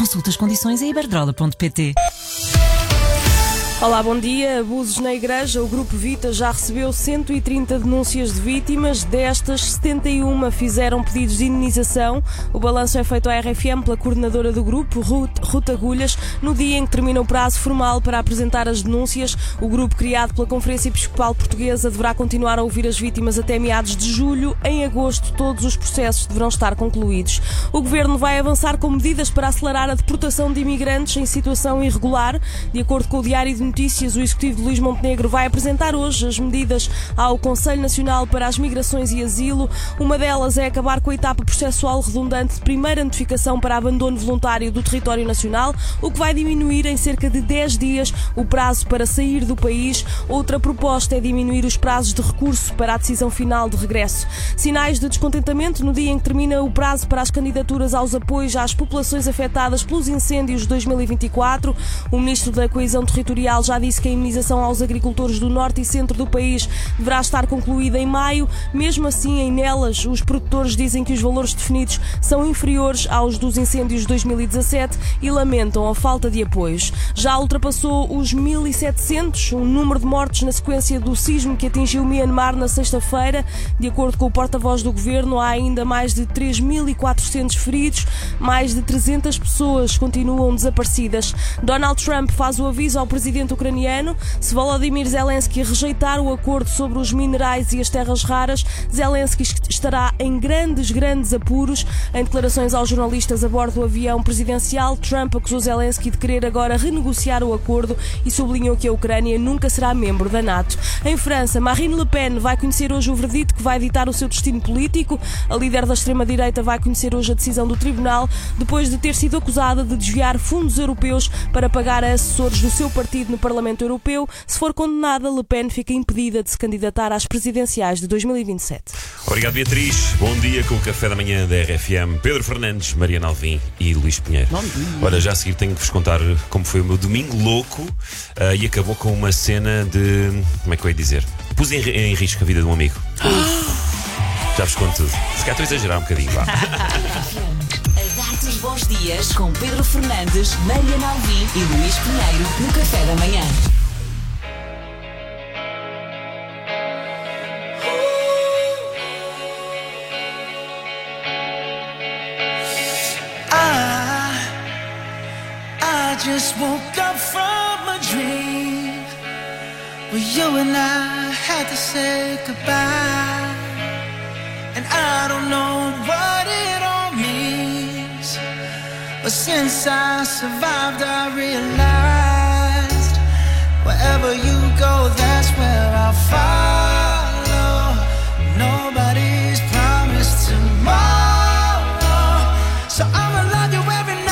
Consulta as condições em iberdrola.pt. Olá, bom dia. Abusos na Igreja. O Grupo Vita já recebeu 130 denúncias de vítimas. Destas, 71 fizeram pedidos de indenização. O balanço é feito à RFM pela coordenadora do grupo, Ruth Agulhas, no dia em que termina o prazo formal para apresentar as denúncias. O grupo, criado pela Conferência Episcopal Portuguesa, deverá continuar a ouvir as vítimas até meados de julho. Em agosto, todos os processos deverão estar concluídos. O Governo vai avançar com medidas para acelerar a deportação de imigrantes em situação irregular. De acordo com o Diário de Notícias, o Executivo de Luís Montenegro vai apresentar hoje as medidas ao Conselho Nacional para as Migrações e Asilo. Uma delas é acabar com a etapa processual redundante de primeira notificação para abandono voluntário do território nacional, o que vai diminuir em cerca de 10 dias o prazo para sair do país. Outra proposta é diminuir os prazos de recurso para a decisão final de regresso. Sinais de descontentamento no dia em que termina o prazo para as candidaturas aos apoios às populações afetadas pelos incêndios de 2024. O Ministro da Coesão Territorial já disse que a imunização aos agricultores do norte e centro do país deverá estar concluída em maio. Mesmo assim, em Nelas, os produtores dizem que os valores definidos são inferiores aos dos incêndios de 2017 e lamentam a falta de apoios. Já ultrapassou os 1.700 o número de mortos na sequência do sismo que atingiu Myanmar na sexta-feira. De acordo com o porta-voz do Governo, há ainda mais de 3.400 feridos. Mais de 300 pessoas continuam desaparecidas. Donald Trump faz o aviso ao presidente ucraniano. Se Volodymyr Zelensky rejeitar o acordo sobre os minerais e as terras raras, Zelensky estará em grandes apuros. Em declarações aos jornalistas a bordo do avião presidencial, Trump acusou Zelensky de querer agora renegociar o acordo e sublinhou que a Ucrânia nunca será membro da NATO. Em França, Marine Le Pen vai conhecer hoje o verdito que vai ditar o seu destino político. A líder da extrema-direita vai conhecer hoje a decisão do tribunal, depois de ter sido acusada de desviar fundos europeus para pagar a assessores do seu partido no Parlamento Europeu. Se for condenada, Le Pen fica impedida de se candidatar às presidenciais de 2027. Obrigado, Beatriz. Bom dia com o café da manhã da RFM. Pedro Fernandes, Mariana Alvim e Luís Pinheiro. Ora, já a seguir tenho de vos contar como foi o meu domingo louco e acabou com uma cena de... Como é que eu ia dizer? Pus em risco a vida de um amigo. Já vos conto tudo. Se calhar estou a exagerar um bocadinho, vá. A dar-te os bons dias com Pedro Fernandes, Mariana Alvim e Luís Pinheiro no café da manhã. I just woke up from a dream where you and I had to say goodbye, and I don't know what it all means, but since I survived I realized wherever you go, that's where I'll follow. Nobody's promised tomorrow, so I'ma love you every night.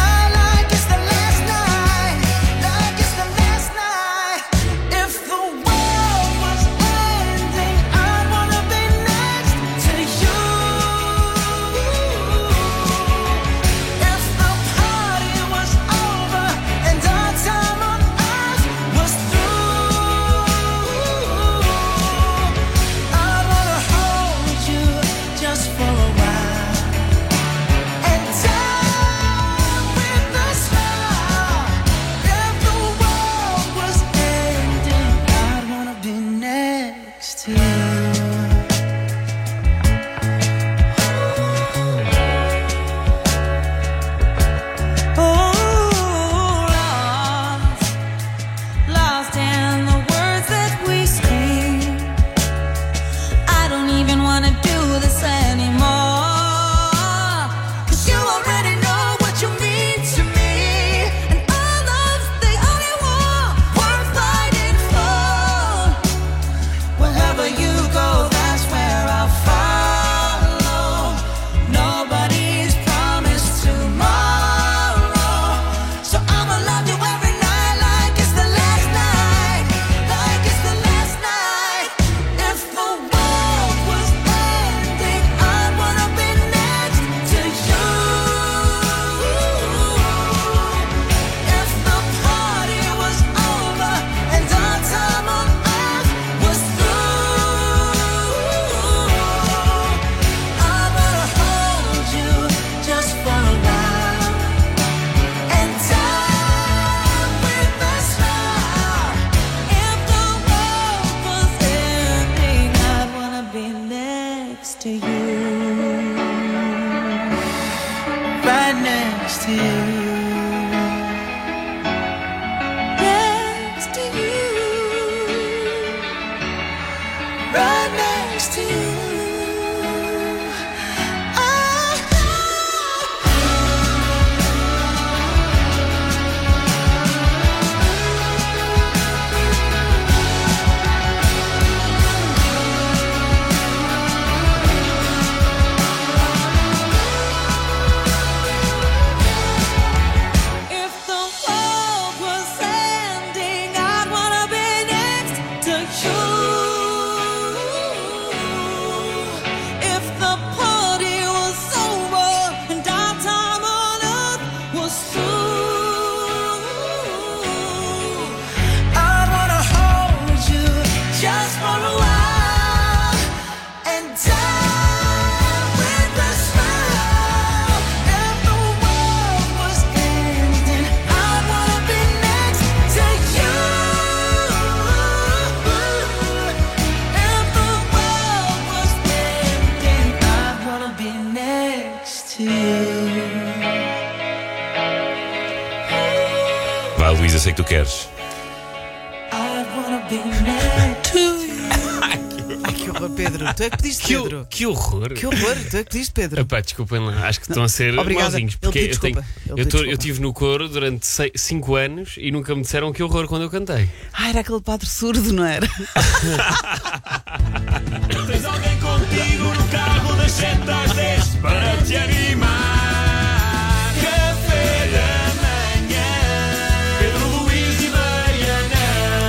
Next to you. Right next to you. Vá, Luísa, sei que tu queres. Ai, que horror, Pedro. Tu é que pediste, Pedro. Que horror. Que horror, tu é que pediste, Pedro. Epá, desculpem lá, acho que estão a ser Obrigada. mauzinhos. Ele Porque pediu desculpa. eu estive no coro durante 5 anos e nunca me disseram que horror quando eu cantei. Ah, era aquele padre surdo, não era? Tens alguém contigo no carro das 7 às 10 para te animar. Café da manhã, Pedro, Luís e Mariana.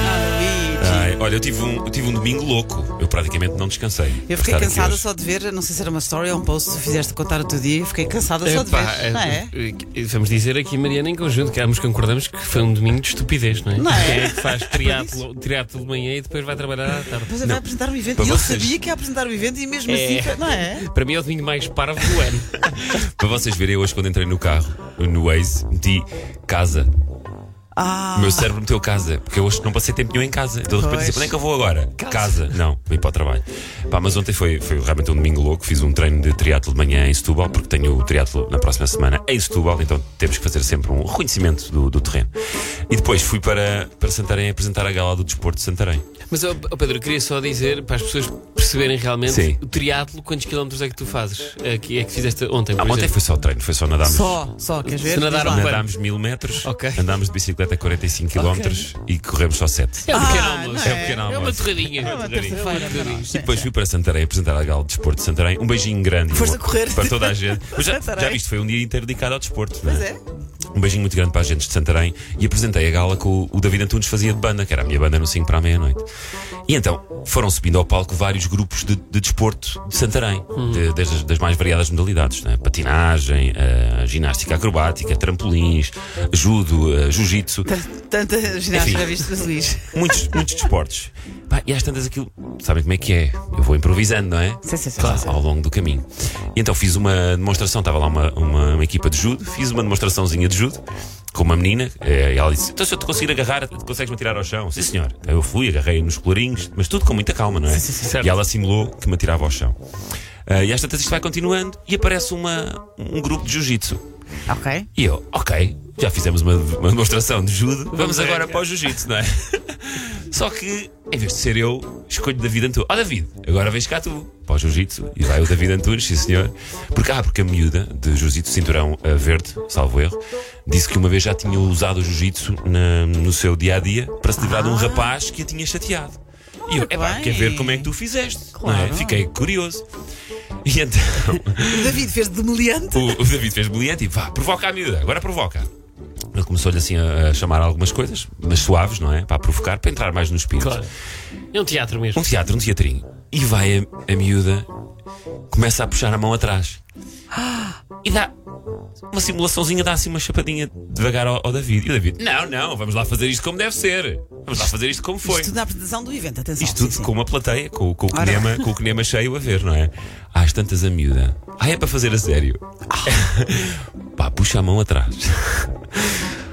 Ai, olha, eu tive um domingo louco. Eu praticamente não descansei. Eu fiquei cansada só de ver, não sei se era uma story ou um post que tu fizeste a contar o teu dia. Eu fiquei cansada só de ver, não é? Vamos dizer aqui, Mariana, em conjunto, que ambos concordamos que foi um domingo de estupidez, não é? Não é? Quem é que faz triatlo de manhã e depois vai trabalhar à tarde? Depois vai apresentar um evento. Para E ele vocês- sabia que ia apresentar o evento e mesmo assim, não é? Para mim é o domingo mais parvo do ano. Para vocês verem, hoje quando entrei no carro, no Waze, meti casa. O meu cérebro meteu casa, porque eu hoje não passei tempo nenhum em casa. Então de repente disse, onde é que eu vou agora? Casa. Não, vim para o trabalho. Pá, mas ontem foi realmente um domingo louco. Fiz um treino de triatlo de manhã em Setúbal, porque tenho o triatlo na próxima semana em Setúbal, então temos que fazer sempre um reconhecimento do terreno. E depois fui para Santarém apresentar a gala do desporto de Santarém. Mas, Pedro, queria só dizer para as pessoas perceberem realmente Sim. o triatlo, quantos quilómetros é que tu fazes? É que fizeste ontem, por Ontem exemplo. foi só treino, foi só nadarmos. Só, queres ver? Se nadaram Diz lá. bem. Nadámos 1000 metros, Ok. andámos de bicicleta 45 km e corremos só 7. É um pequeno Ah, almoço. não É um pequeno É uma almoço. torradinha. É uma terça-feira, não é? E depois fui para Santarém apresentar a gala de desporto de Santarém. Um beijinho grande Foste a correr. para toda a gente. Mas já Santarém. viste, foi um dia inteiro dedicado ao desporto. Pois não é. Um beijinho muito grande para as gentes de Santarém. E apresentei a gala com o David Antunes fazia de banda, que era a minha banda no 5 para a meia-noite. E então foram subindo ao palco vários grupos de desporto de Santarém, desde das mais variadas modalidades, né? Patinagem, ginástica acrobática, trampolins, judo, jiu-jitsu. Tanta ginástica Enfim. já viste, Luís. Muitos desportos. Pá, e às tantas aquilo, sabem como é que é? Eu vou improvisando, não é? Sim. Ao longo do caminho. E então fiz uma demonstração, estava lá uma equipa de judo, fiz uma demonstraçãozinha de judo com uma menina, e ela disse: então se eu te conseguir agarrar, consegues-me tirar ao chão? Sim, senhor. Eu fui, agarrei nos colarinhos, mas tudo com muita calma, não é? certo. E ela simulou que me atirava ao chão. E às tantas isto vai continuando e aparece um grupo de jiu-jitsu. Ok. E eu, ok, já fizemos uma demonstração de judo, vamos agora ver. para o jiu-jitsu, não é? Só que, em vez de ser eu, escolho David Antunes. David, agora vens cá tu, para o jiu-jitsu. E vai o David Antunes, sim senhor. Porque a miúda de jiu-jitsu, cinturão verde, salvo erro, disse que uma vez já tinha usado o jiu-jitsu no seu dia-a-dia para se livrar de um rapaz que a tinha chateado. E eu, bem. quer ver como é que tu fizeste? Claro. Não é? Fiquei curioso. E então... O David fez de meliante. O David fez brilhante e vá, provoca a miúda, agora provoca. Ele começou-lhe assim a chamar algumas coisas, mas suaves, não é? Para provocar, para entrar mais no espírito. Claro. É um teatro mesmo. Um teatrinho. E vai a miúda, começa a puxar a mão atrás. E dá uma simulaçãozinha, dá assim uma chapadinha devagar ao David. E o David, não, vamos lá fazer isto como deve ser. Vamos lá fazer isto como foi. Isto tudo na apresentação do evento, atenção. Isto tudo sim. com uma plateia, com o cinema cheio a ver, não é? Às tantas a miúda. É para fazer a sério. Pá, puxa a mão atrás. Pá,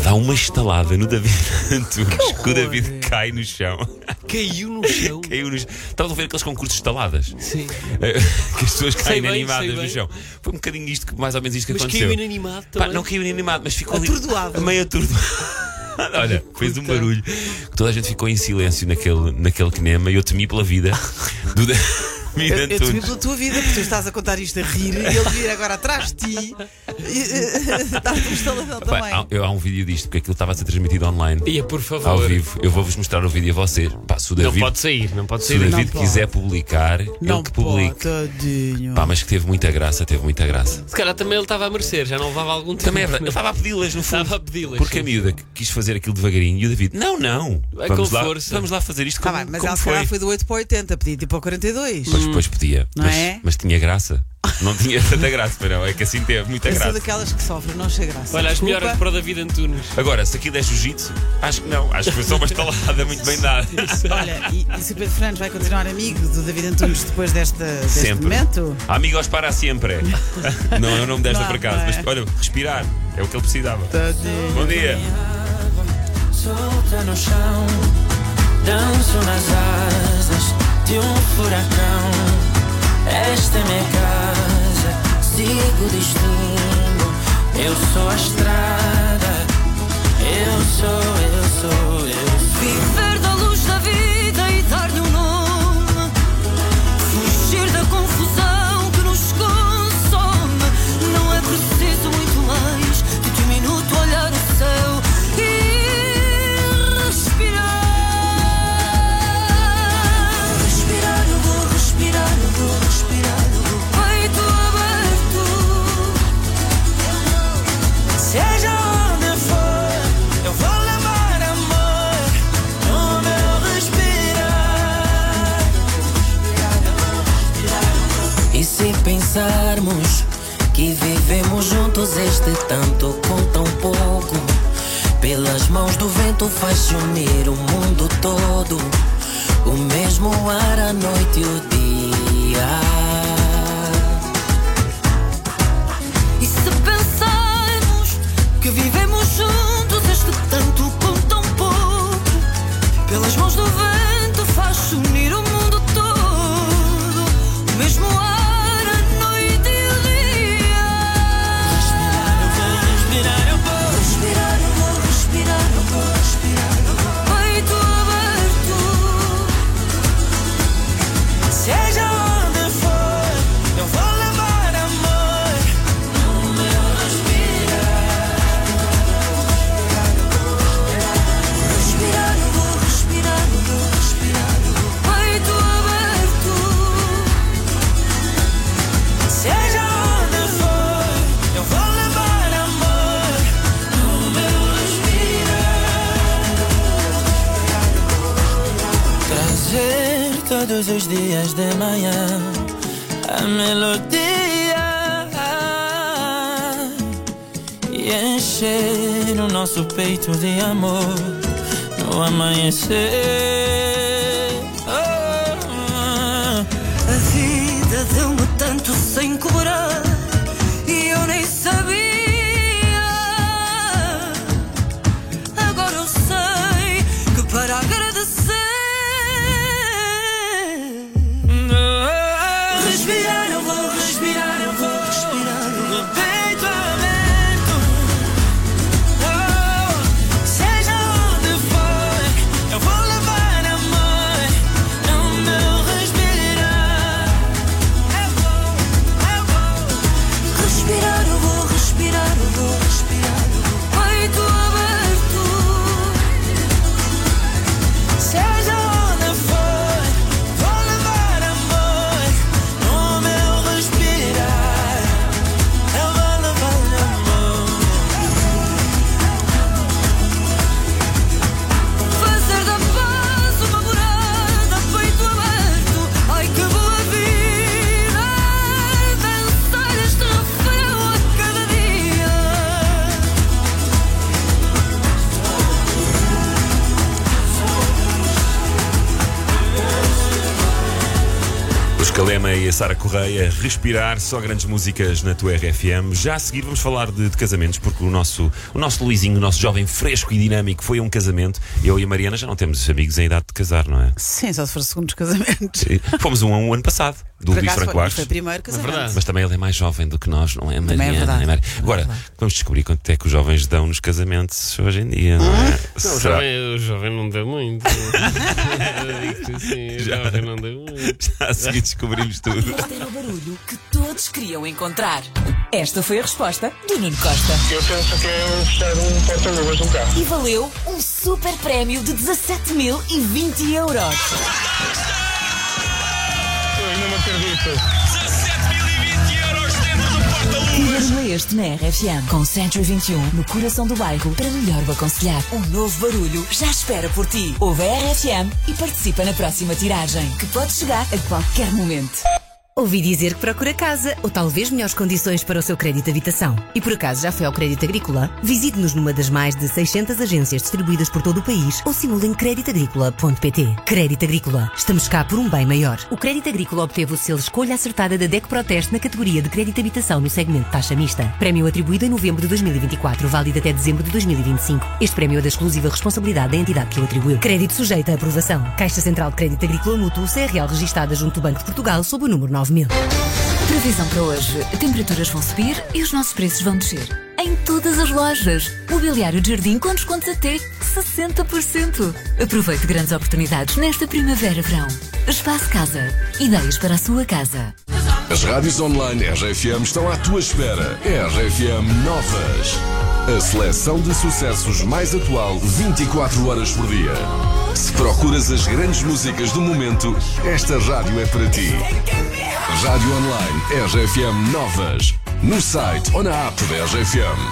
dá uma estalada no David Antunes, que o David cai no chão. Caiu no chão. Estavam a ver aqueles concursos de estaladas. Sim. Que as pessoas caem bem, inanimadas sei no bem. chão. Foi um bocadinho isto, mais ou menos isto que Mas aconteceu. caiu inanimado Pá, também. não caiu inanimado, mas ficou ali Atordoado. meio atordoado. Olha, fez um barulho que toda a gente ficou em silêncio naquele cinema e eu temi pela vida do David Eu temi Antunes. pela tua vida, porque tu estás a contar isto a rir e ele vir agora atrás de ti e dar-te um estaladão Pá, também. há um vídeo disto, porque aquilo estava a ser transmitido online. Ia, por favor. Ao vivo, eu vou-vos mostrar o vídeo a vocês. Pá, se o Não David, pode sair, não pode se o sair. David Não quiser publicar, Não ele que publique. pode, tadinho. Pá, mas que teve muita graça. Se calhar também ele estava a merecer, já não levava algum tempo. Também é verdade, eu estava a pedi-las no fundo. Estava a pedi-las, Porque sim, a miúda quis fazer aquilo devagarinho e o David, não. Vai Vamos com lá, força. vamos lá fazer isto Tá como, bem, mas como ela se foi. calhar foi do 8 para 80, podia tipo ao 42. Mas depois podia. Não é? Mas tinha graça. Não tinha tanta graça, mas não. É que assim teve muita Eu sou graça. daquelas que sofrem, não achei graça. Olha, as Desculpa. melhoras para o David Antunes. Agora, se aquilo é jiu-jitsu, acho que não. Acho que foi só uma estalada muito bem dada. Olha, e se o Pedro Fernandes vai continuar amigo do David Antunes depois deste Sempre. momento? Amigos para sempre. Não é o nome desta Não, por acaso. não é. Mas olha, respirar. É o que ele precisava. Tadinho. Bom dia. Solta no chão, danço nas asas de um furacão. Esta é minha casa, sigo o destino. Eu sou a estrada, eu sou. Viver da luz da vida e dar-lhe um nome. Fugir da confusão que nos consome. Não é preciso muito mais do que um minuto olhar o céu e respirar. Respirar, eu vou respirar, eu vou respirar, eu vou. Peito aberto. Seja onde for, eu vou levar amor no meu respirar. E se pensarmos que vivemos juntos este tanto com tão pouco, pelas mãos do vento faz unir o mundo todo, o mesmo ar, a noite e o dia. E se pensarmos que vivemos juntos este tanto com tão pouco, pelas mãos do vento faz unir o mundo todo, o mesmo ar, a noite e o dia. Respirar, eu vou respirar, eu vou respirar, eu vou respirar, eu vou. Peito aberto. Seja onde for, eu vou levar amor no meu respirar. Respirar, eu vou respirar, eu vou respirar, eu vou. Peito aberto. Seja onde for, eu vou levar amor no meu respirar. Trazer todos os dias de manhã a melodia e encher o nosso peito de amor no amanhecer. A vida deu-me tanto sem cobrar e eu nem sabia. Agora eu sei que para agradecer, respirar, eu vou respirar, eu vou respirar, eu vou. Peito aberto. Seja onde for, eu vou levar amor no meu respirar. Eu vou Os Calema e a Sara Correia, Respirar, só grandes músicas na tua RFM. Já a seguir vamos falar de casamentos, porque o nosso Luizinho, o nosso jovem fresco e dinâmico, foi a um casamento. Eu e a Mariana já não temos amigos em idade de casar, não é? Sim, só se for segundos casamentos. Fomos um ano passado, do Luís Franco Bastos. Foi o primeiro casamento. Mas também ele é mais jovem do que nós, não é, Mariana? Também é verdade. Agora, vamos descobrir quanto é que os jovens dão nos casamentos hoje em dia, não é? O jovem não dá muito. Sim, o jovem não dá muito. Já a seguir descobrimos tudo. Este era o barulho que todos queriam encontrar. Esta foi a resposta do Nuno Costa. Eu penso que é fechar um porta-luvas de um carro. E valeu um super prémio de 17.020 euros. Eu ainda não acredito. 17.020 euros dentro do porta-luvas. Que barulho é este na RFM? Com Century 21 no coração do bairro para melhor o aconselhar. Um novo barulho já espera por ti. Ouve a RFM e participa na próxima tiragem, que pode chegar a qualquer momento. Ouvi dizer que procura casa ou talvez melhores condições para o seu crédito de habitação. E por acaso já foi ao Crédito Agrícola? Visite-nos numa das mais de 600 agências distribuídas por todo o país ou simule em creditagricola.pt. Crédito Agrícola. Estamos cá por um bem maior. O Crédito Agrícola obteve o selo Escolha Acertada da DEC Proteste na categoria de crédito de habitação no segmento taxa mista. Prémio atribuído em novembro de 2024, válido até dezembro de 2025. Este prémio é da exclusiva responsabilidade da entidade que o atribuiu. Crédito sujeito à aprovação. Caixa Central de Crédito Agrícola Mútuo, CRL registada junto do Banco de Portugal sob o número 9000. Previsão para hoje. Temperaturas vão subir e os nossos preços vão descer. Em todas as lojas. Mobiliário de jardim com descontos até 60%. Aproveite grandes oportunidades nesta primavera-verão. Espaço Casa. Ideias para a sua casa. As rádios online RFM estão à tua espera. RFM Novas. A seleção de sucessos mais atual 24 horas por dia. Se procuras as grandes músicas do momento, esta rádio é para ti. Rádio online RFM Novas. No site ou na app da RFM.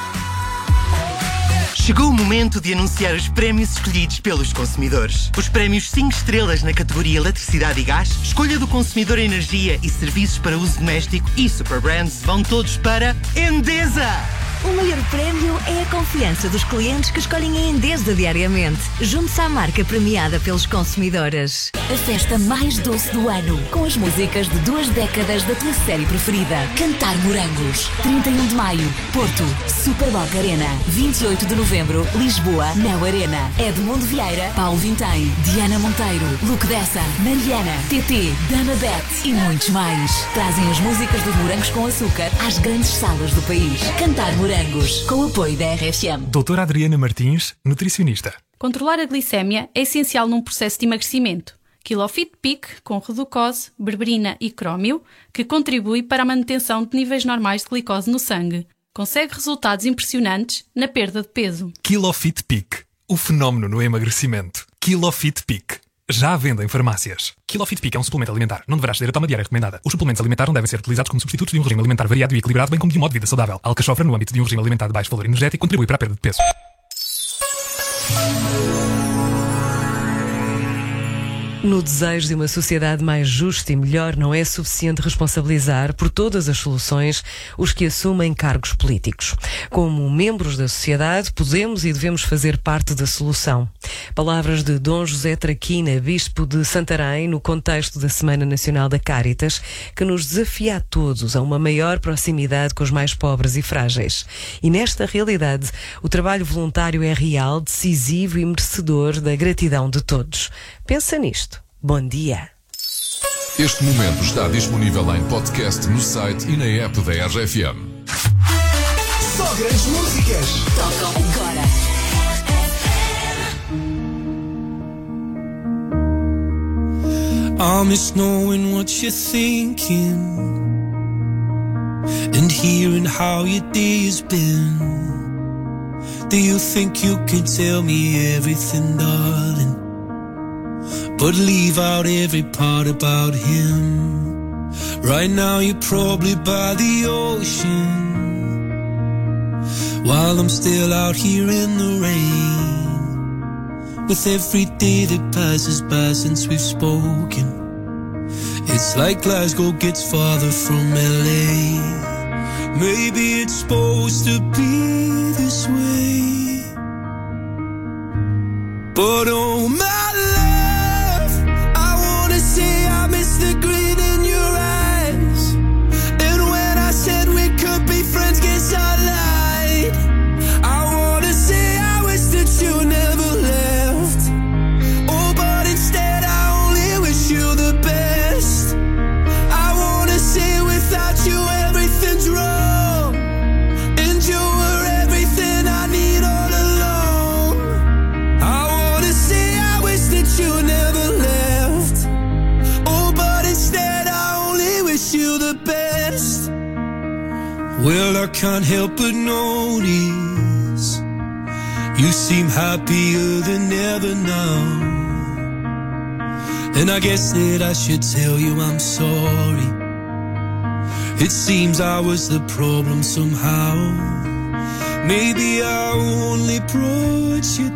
Chegou o momento de anunciar os prémios escolhidos pelos consumidores. Os prémios 5 estrelas na categoria Eletricidade e Gás, Escolha do Consumidor Energia e Serviços para Uso Doméstico e Superbrands vão todos para Endesa! O maior prémio é a confiança dos clientes que escolhem a Endesa diariamente. Junte-se à marca premiada pelos consumidores. A festa mais doce do ano, com as músicas de 2 décadas da tua série preferida. Cantar Morangos. 31 de maio, Porto, Superboc Arena. 28 de novembro, Lisboa, Neo Arena. Edmundo Vieira, Paulo Vintém, Diana Monteiro, Luke Dessa, Mariana, TT, Dana Bet e muitos mais. Trazem as músicas dos Morangos com Açúcar às grandes salas do país. Cantar Morangos, com o apoio da RFM. Doutora Adriana Martins, nutricionista. Controlar a glicémia é essencial num processo de emagrecimento. Kilofit Peak, com reducose, berberina e crómio, que contribui para a manutenção de níveis normais de glicose no sangue. Consegue resultados impressionantes na perda de peso. Kilofit Peak, o fenómeno no emagrecimento. Kilofit Peak. Já à venda em farmácias. Kilofit Peak é um suplemento alimentar. Não deverá ceder a toma diária recomendada. Os suplementos alimentares não devem ser utilizados como substitutos de um regime alimentar variado e equilibrado, bem como de um modo de vida saudável. A alcachofra, no âmbito de um regime alimentar de baixo valor energético, contribui para a perda de peso. No desejo de uma sociedade mais justa e melhor, não é suficiente responsabilizar por todas as soluções os que assumem cargos políticos. Como membros da sociedade, podemos e devemos fazer parte da solução. Palavras de Dom José Traquina, bispo de Santarém, no contexto da Semana Nacional da Cáritas, que nos desafia a todos a uma maior proximidade com os mais pobres e frágeis. E nesta realidade, o trabalho voluntário é real, decisivo e merecedor da gratidão de todos. Pensa nisto. Bom dia. Este momento está disponível em podcast no site e na app da RFM. Só grandes músicas. Tocam agora. I miss knowing what you're thinking and hearing how your day has been. Do you think you can tell me everything, darling, but leave out every part about him? Right now you're probably by the ocean, while I'm still out here in the rain. With every day that passes by since we've spoken, it's like Glasgow gets farther from LA. Maybe it's supposed to be this way, but oh my love, I wanna say I miss the grin in your I can't help but notice you seem happier than ever now. And I guess that I should tell you I'm sorry. It seems I was the problem somehow. Maybe I only brought you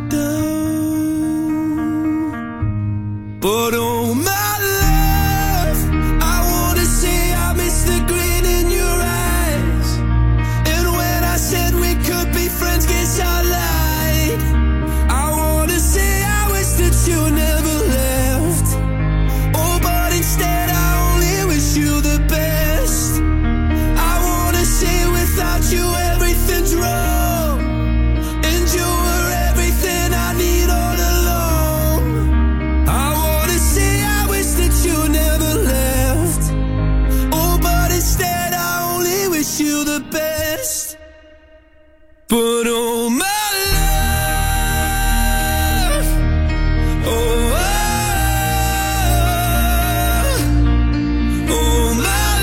down. But oh my love, I wanna say I miss the grin in your eyes. And when I said we could be friends, guess I lied. I wanna say I wish that you never left. Oh, but instead I only wish you the best. I wanna say without you everything's wrong, and you were everything I need all along. I wanna say I wish that you never left. Oh, but instead I only wish you the best. But oh my love, oh, oh my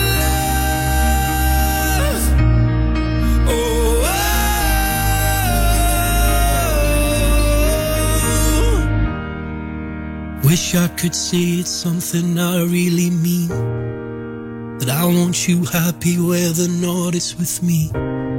love, oh, wish I could say it's something I really mean, that I want you happy whether or not it's with me.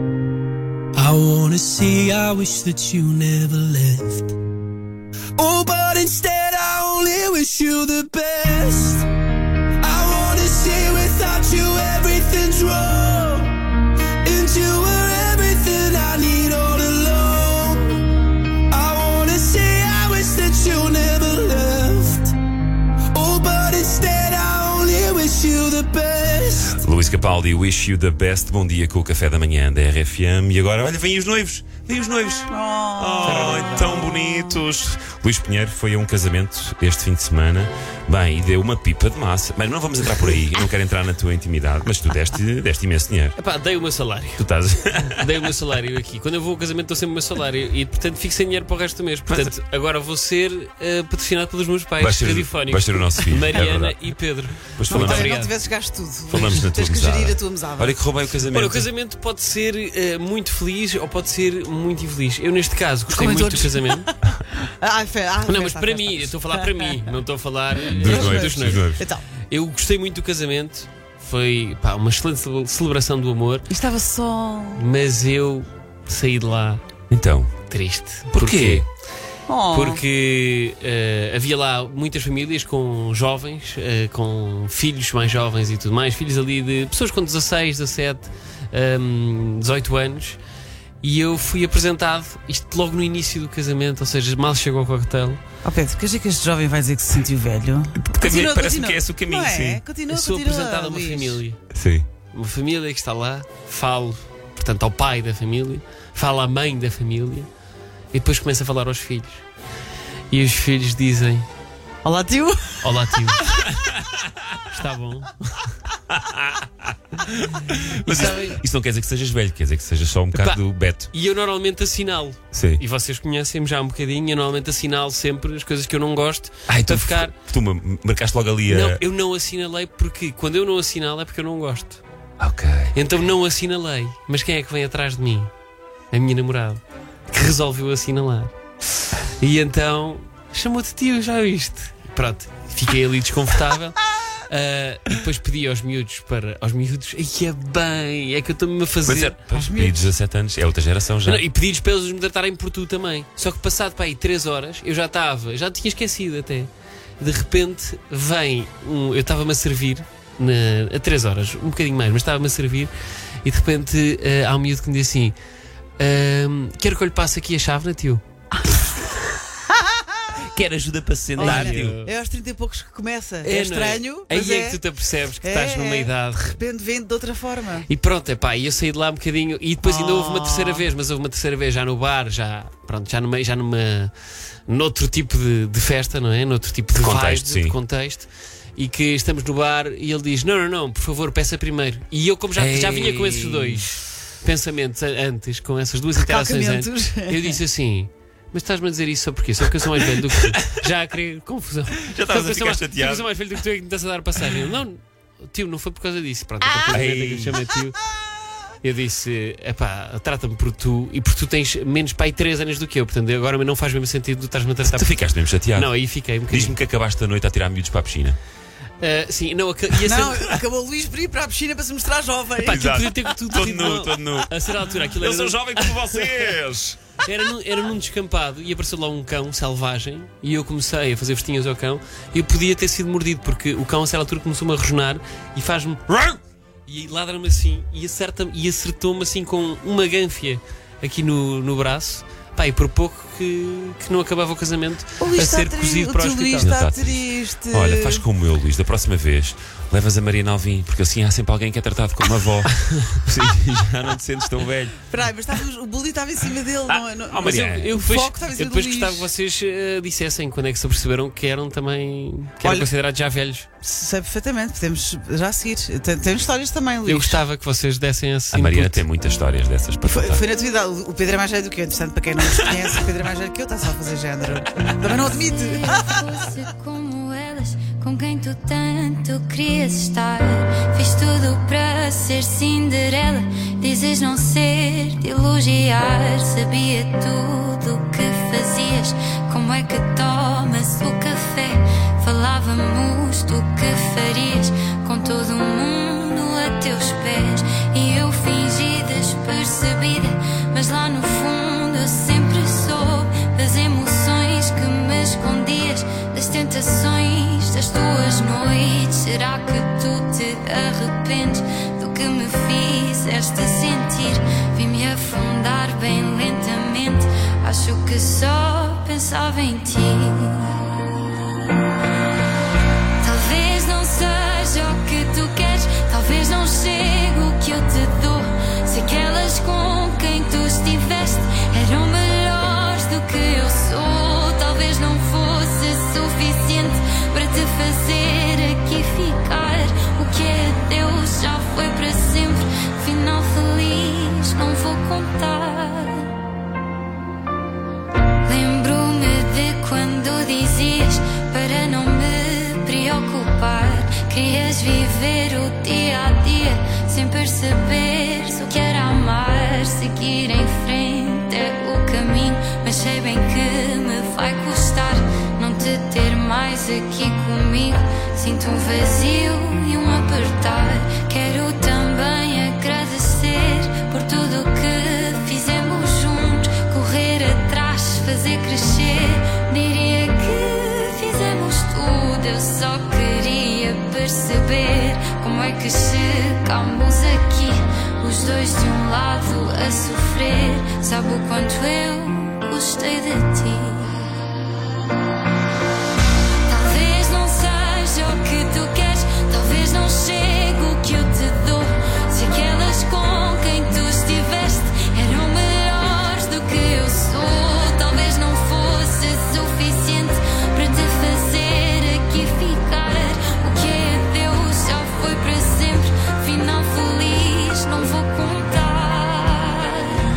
I wanna say I wish that you never left. Oh, but instead I only wish you the best. I wanna say without you everything's wrong, and you were everything I need all along. I wanna say I wish that you never left. Oh, but instead I only wish you the best. Luís Capaldi, Wish You the Best. Bom dia com o café da manhã da RFM. E agora, olha, vêm os noivos. Vêm os noivos. Tão bonitos. Luís Pinheiro foi a um casamento este fim de semana. Bem, e deu uma pipa de massa. Bem, não vamos entrar por aí. Eu não quero entrar na tua intimidade, mas tu deste imenso dinheiro. Epá, dei o meu salário. Tu estás... Dei o meu salário aqui. Quando eu vou ao casamento dou sempre o meu salário. E, portanto, fico sem dinheiro para o resto do mês. Portanto, agora vou ser patrocinado pelos meus pais radiofónicos. Vais ser o nosso filho. Mariana e Pedro. Depois Não falamos. tivesses gasto tudo. Falamos na tua Tens que mesada. gerir a tua mesada. Olha que roubei o casamento. Olha, o casamento pode ser muito feliz ou pode ser muito infeliz. Eu, neste caso, gostei Como em muito todos. do casamento. Não, mas festa, para mim, eu estou a falar para mim, não estou a falar Dos noivos. Então, Eu gostei muito do casamento. Foi uma excelente celebração do amor. e estava só. Mas eu saí de lá Então, triste. porquê? Oh. Porque havia lá muitas famílias com jovens, com filhos mais jovens e tudo mais, filhos ali de pessoas com 16, 17, 18 anos. E eu fui apresentado, isto logo no início do casamento, ou seja, mal chegou ao coquetel. Oh Pedro, quer dizer que este jovem vai dizer que se sentiu velho? Parece-me que é esse o caminho, Não é? sim. Continua, Eu sou apresentado a uma família. Sim. Uma família que está lá, falo, portanto, ao pai da família, falo à mãe da família e depois começo a falar aos filhos. E os filhos dizem: Olá, tio. Olá, tio. Está bom. Mas isso não quer dizer que sejas velho, quer dizer que sejas só um bocado Beto. E eu normalmente assinalo. Sim. E vocês conhecem-me já um bocadinho. Eu normalmente assinalo sempre as coisas que eu não gosto. Então para ficar. Tu marcaste logo ali a. Não, eu não assinalei porque quando eu não assinalo é porque eu não gosto. Ok. Então não assinalei. Mas quem é que vem atrás de mim? A minha namorada, que resolveu assinalar. E então chamou-te tio, já viste? Pronto, fiquei ali desconfortável. E depois pedi aos miúdos e é bem, é que eu estou-me a fazer. Mas pedi 17 anos, é outra geração já. Não, e pedi-lhes para eles me tratarem por tu também. Só que passado para aí 3 horas, eu já tinha esquecido até. De repente vem eu estava-me a servir a 3 horas, um bocadinho mais, mas estava-me a servir e de repente há um miúdo que me diz assim: quero que eu lhe passe aqui a chávena, tio. Quer ajuda para se sentar, tio? É aos 30 e poucos que começa. É estranho. Aí mas é que tu te apercebes que estás numa idade. De repente vem de outra forma. E pronto, e eu saí de lá um bocadinho. E depois ainda houve uma terceira vez, mas houve uma terceira vez já no bar, noutro tipo de festa, não é? Noutro tipo de contexto, vibe, de contexto. E que estamos no bar e ele diz: não, por favor, peça primeiro. E eu, como já vinha com esses dois pensamentos antes, com essas duas interações antes, eu disse assim: mas estás-me a dizer isso só porque? Só porque eu sou mais velho do que tu. Já a querer confusão. Já estavas a ficar chateado. Só porque eu sou mais velho do que tu é que me estás a dar passagem. Não, tio, não foi por causa disso. Pronto, a partir do momento em que eu chamei tio. Eu disse, trata-me por tu, e porque tu tens menos pai 3 anos do que eu, portanto agora não faz mesmo sentido tu estás-me a tratar. Tu ficaste mesmo chateado? Não, aí fiquei um bocadinho. Diz-me que acabaste a noite a tirar miúdos para a piscina. Sim, não, acabou o Luís por ir para a piscina para se mostrar jovem. Podia ter tudo todo nu. A certa altura, aquilo Eu sou jovem como vocês! Era num descampado e apareceu lá um cão selvagem e eu comecei a fazer festinhas ao cão e eu podia ter sido mordido porque o cão a certa altura começou-me a rosnar e faz-me e ladra-me assim e acertou-me assim com uma gânfia aqui no braço. E por pouco que não acabava o casamento a ser cozido para o hospital. Luís está triste. Olha, faz como eu, Luís, da próxima vez levas a Mariana Alvim, porque assim há sempre alguém que é tratado como avó. Já não te sentes tão velho. Espera aí, mas o bully estava em cima dele, não Mariana. Eu depois gostava que vocês dissessem quando é que se aperceberam que eram também eram considerados já velhos. Sei perfeitamente, podemos já seguir. Temos histórias também, Luís. Eu gostava que vocês dessem assim. A Mariana tem muitas histórias dessas para contar. Foi na tua idade. O Pedro é mais velho do que eu, entretanto, para quem não nos conhece, o Pedro é mais velho que eu, está só a fazer género. Também não admite. Se fosse como elas, com quem tu tanto querias estar. Fiz tudo para ser Cinderela. Dizes não ser de elogiar. Sabia tudo o que fazias. Como é que tomas o café? Falávamos do que farias com todo o mundo a teus pés. E eu fingi despercebida, mas lá no fundo eu sempre soube das emoções que me escondias, das tentações das tuas noites. Será que tu te arrependes do que me fizeste sentir? Vi-me afundar bem lentamente, acho que só pensava em ti. Talvez não seja o que tu queres, talvez não chegue o que eu te dou. Se aquelas com quem tu estiveste eram melhores do que eu sou, talvez não fosse suficiente para te fazer aqui ficar. O que é Deus já foi para sempre, final feliz não vou contar. Lembro-me de quando dizias para não me preocupar. Querias viver o dia a dia sem perceberes o que era amar. Seguir em frente é o caminho, mas sei bem que me vai custar não te ter mais aqui comigo. Sinto um vazio e um apertar. Quero também agradecer por tudo o que fizemos juntos. Correr atrás, fazer crescer. Diria que fizemos tudo. Eu só queria perceber como é que chegamos aqui, os dois de um lado a sofrer. Sabe o quanto eu gostei de ti. Talvez não seja o que tu queres, talvez não chegue o que eu te dou. Se aquelas com quem tu estiveste eram melhores do que eu sou, talvez não fosse suficiente para te fazer aqui ficar. O que é Deus já foi para sempre, final feliz não vou contar.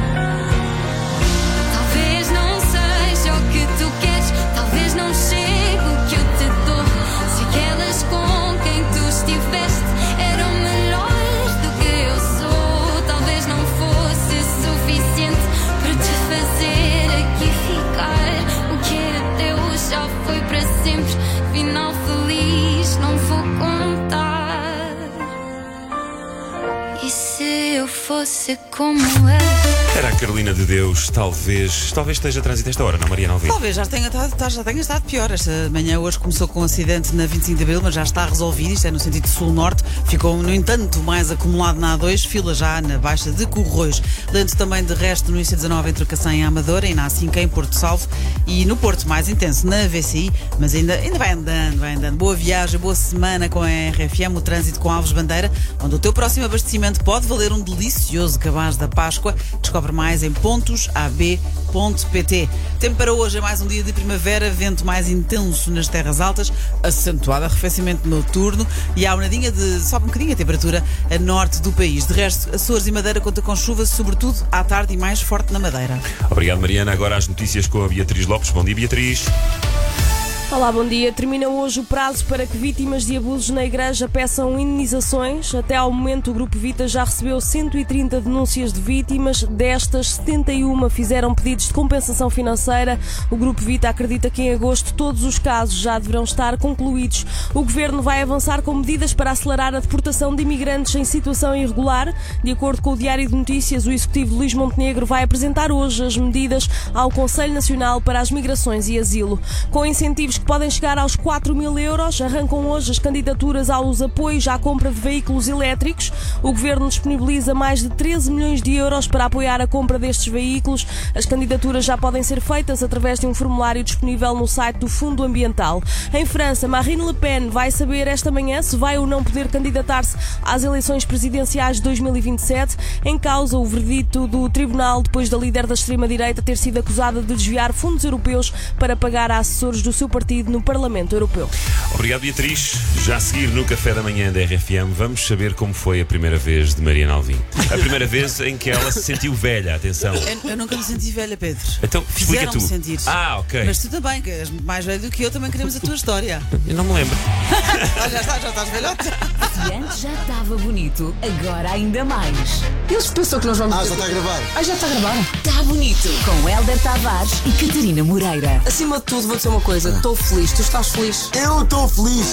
Talvez não seja o que tu queres, talvez não chegue o que eu te dou. Se aquelas com quem tu estiveste eram melhores do que eu sou, talvez não fosse suficiente para te fazer aqui ficar. O que é Deus já foi para sempre, final feliz não vou contar. E se eu fosse como ela? Era a Carolina de Deus, talvez esteja a trânsito esta hora, não, Mariana Alvim? Talvez já tenha estado pior. Esta manhã hoje começou com um acidente na 25 de Abril, mas já está resolvido. Isto é no sentido sul-norte. Ficou, no entanto, mais acumulado na A2, fila já na Baixa de Corroios. Lento também, de resto, no IC19 entre Cacém e Amadora, e na A5 em Porto Salvo. E no Porto, mais intenso, na VCI, mas ainda vai andando. Boa viagem, boa semana com a RFM, o trânsito com Alves Bandeira, onde o teu próximo abastecimento pode valer um delicioso cabaz da Páscoa. Descobre mais em pontosab.pt. Tempo para hoje é mais um dia de primavera, vento mais intenso nas terras altas, acentuado arrefecimento noturno e há sobe um bocadinho a temperatura a norte do país. De resto, Açores e Madeira conta com chuva, sobretudo à tarde e mais forte na Madeira. Obrigado, Mariana. Agora as notícias com a Beatriz Lopes. Bom dia, Beatriz. Olá, bom dia. Termina hoje o prazo para que vítimas de abusos na Igreja peçam indenizações. Até ao momento, o Grupo Vita já recebeu 130 denúncias de vítimas. Destas, 71 fizeram pedidos de compensação financeira. O Grupo Vita acredita que em agosto todos os casos já deverão estar concluídos. O Governo vai avançar com medidas para acelerar a deportação de imigrantes em situação irregular. De acordo com o Diário de Notícias, o Executivo de Luís Montenegro vai apresentar hoje as medidas ao Conselho Nacional para as Migrações e Asilo. Com incentivos que podem chegar aos 4.000 euros, arrancam hoje as candidaturas aos apoios à compra de veículos elétricos. O Governo disponibiliza mais de 13 milhões de euros para apoiar a compra destes veículos. As candidaturas já podem ser feitas através de um formulário disponível no site do Fundo Ambiental. Em França, Marine Le Pen vai saber esta manhã se vai ou não poder candidatar-se às eleições presidenciais de 2027. Em causa o verdito do tribunal depois da líder da extrema-direita ter sido acusada de desviar fundos europeus para pagar a assessores do seu partido no Parlamento Europeu. Obrigado, Beatriz. Já a seguir no Café da Manhã da RFM, vamos saber como foi a primeira vez de Mariana Alvim. A primeira vez em que ela se sentiu velha, atenção. Eu nunca me senti velha, Pedro. Então, explica tu. Sentir. Ok. Mas tu também, que és mais velho do que eu, também queremos a tua história. Eu não me lembro. já estás velhote. Se antes já estava bonito, agora ainda mais. Eles pensam que nós vamos... já está a gravar. Já está a gravar. Está bonito, com Hélder Tavares e Catarina Moreira. Acima de tudo, vou dizer uma coisa. Estou feliz. Tu estás feliz? Eu estou feliz.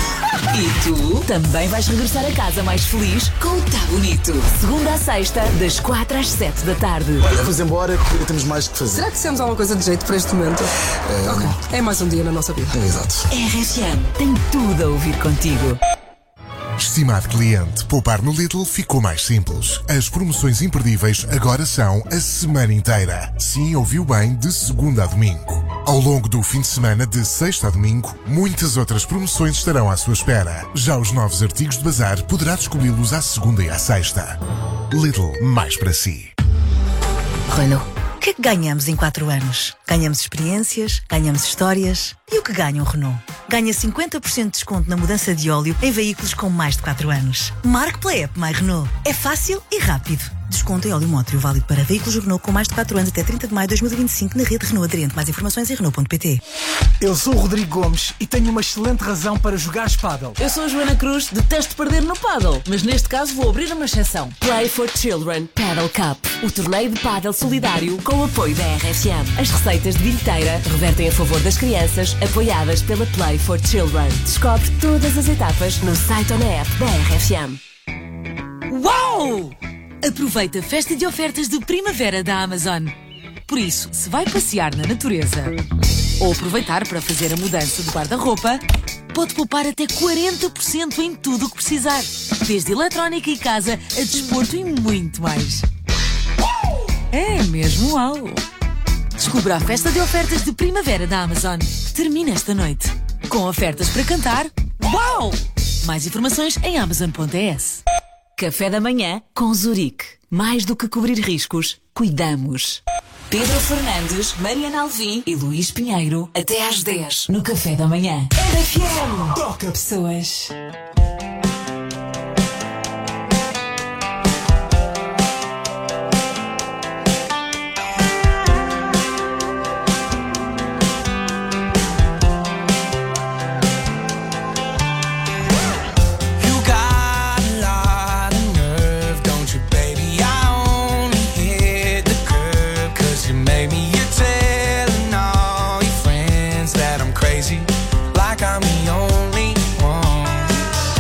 E tu também vais regressar a casa mais feliz com o Tá Bonito. Segunda a sexta, das 4 às 7 da tarde. Olha, vamos embora que temos mais que fazer. Será que dissemos alguma coisa de jeito para este momento? Ok. É mais um dia na nossa vida. Exato. RFM tem tudo a ouvir contigo. Estimado cliente, poupar no Lidl ficou mais simples. As promoções imperdíveis agora são a semana inteira. Sim, ouviu bem, de segunda a domingo. Ao longo do fim de semana, de sexta a domingo, muitas outras promoções estarão à sua espera. Já os novos artigos de bazar poderá descobri-los à segunda e à sexta. Lidl, mais para si. Renault. O que é que ganhamos em 4 anos? Ganhamos experiências, ganhamos histórias. E o que ganha o Renault? Ganha 50% de desconto na mudança de óleo em veículos com mais de 4 anos. Marque pela app My Renault. É fácil e rápido. Desconto em óleo Mótrio válido para veículos Renault com mais de 4 anos até 30 de maio de 2025 na rede Renault aderente. Mais informações em Renault.pt. Eu sou o Rodrigo Gomes e tenho uma excelente razão para jogar Paddle. Eu sou a Joana Cruz, detesto perder no Paddle, mas neste caso vou abrir uma exceção. Play for Children Paddle Cup, o torneio de paddle solidário com o apoio da RFM. As receitas de bilheteira revertem a favor das crianças, apoiadas pela Play for Children. Descobre todas as etapas no site ou na app da RFM. Uau! Aproveita a festa de ofertas de primavera da Amazon. Por isso, se vai passear na natureza ou aproveitar para fazer a mudança de guarda-roupa, pode poupar até 40% em tudo o que precisar. Desde eletrónica e casa a desporto e muito mais. É mesmo uau! Descubra a festa de ofertas de primavera da Amazon. Termina esta noite. Com ofertas para cantar. Uau! Mais informações em amazon.es. Café da Manhã com Zurique. Mais do que cobrir riscos, cuidamos. Pedro Fernandes, Mariana Alvim e Luís Pinheiro, até às 10 no Café da Manhã. RFM. Toca pessoas. Like I'm the only one.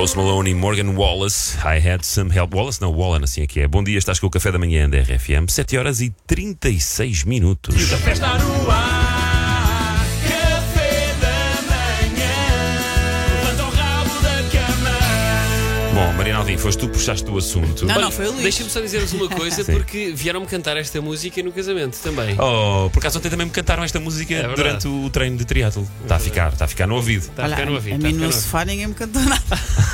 Post Malone e Morgan Wallace. I had some help. Wallace, não, Wallen, assim é que é. Bom dia, estás com o café da manhã da RFM. 7h36. E o café está no ar. Café da manhã. Levanta o rabo da cama. Bom, Mariana Alvim, foste tu que puxaste o assunto. Não, foi o Luís. Deixa-me só dizer-vos uma coisa, Sim. porque vieram-me cantar esta música no casamento também. Oh, por acaso ontem também me cantaram esta música durante o treino de triatlo. Está a ficar no ouvido. Está a ficar no ouvido. A mim no sofá ninguém me cantou nada.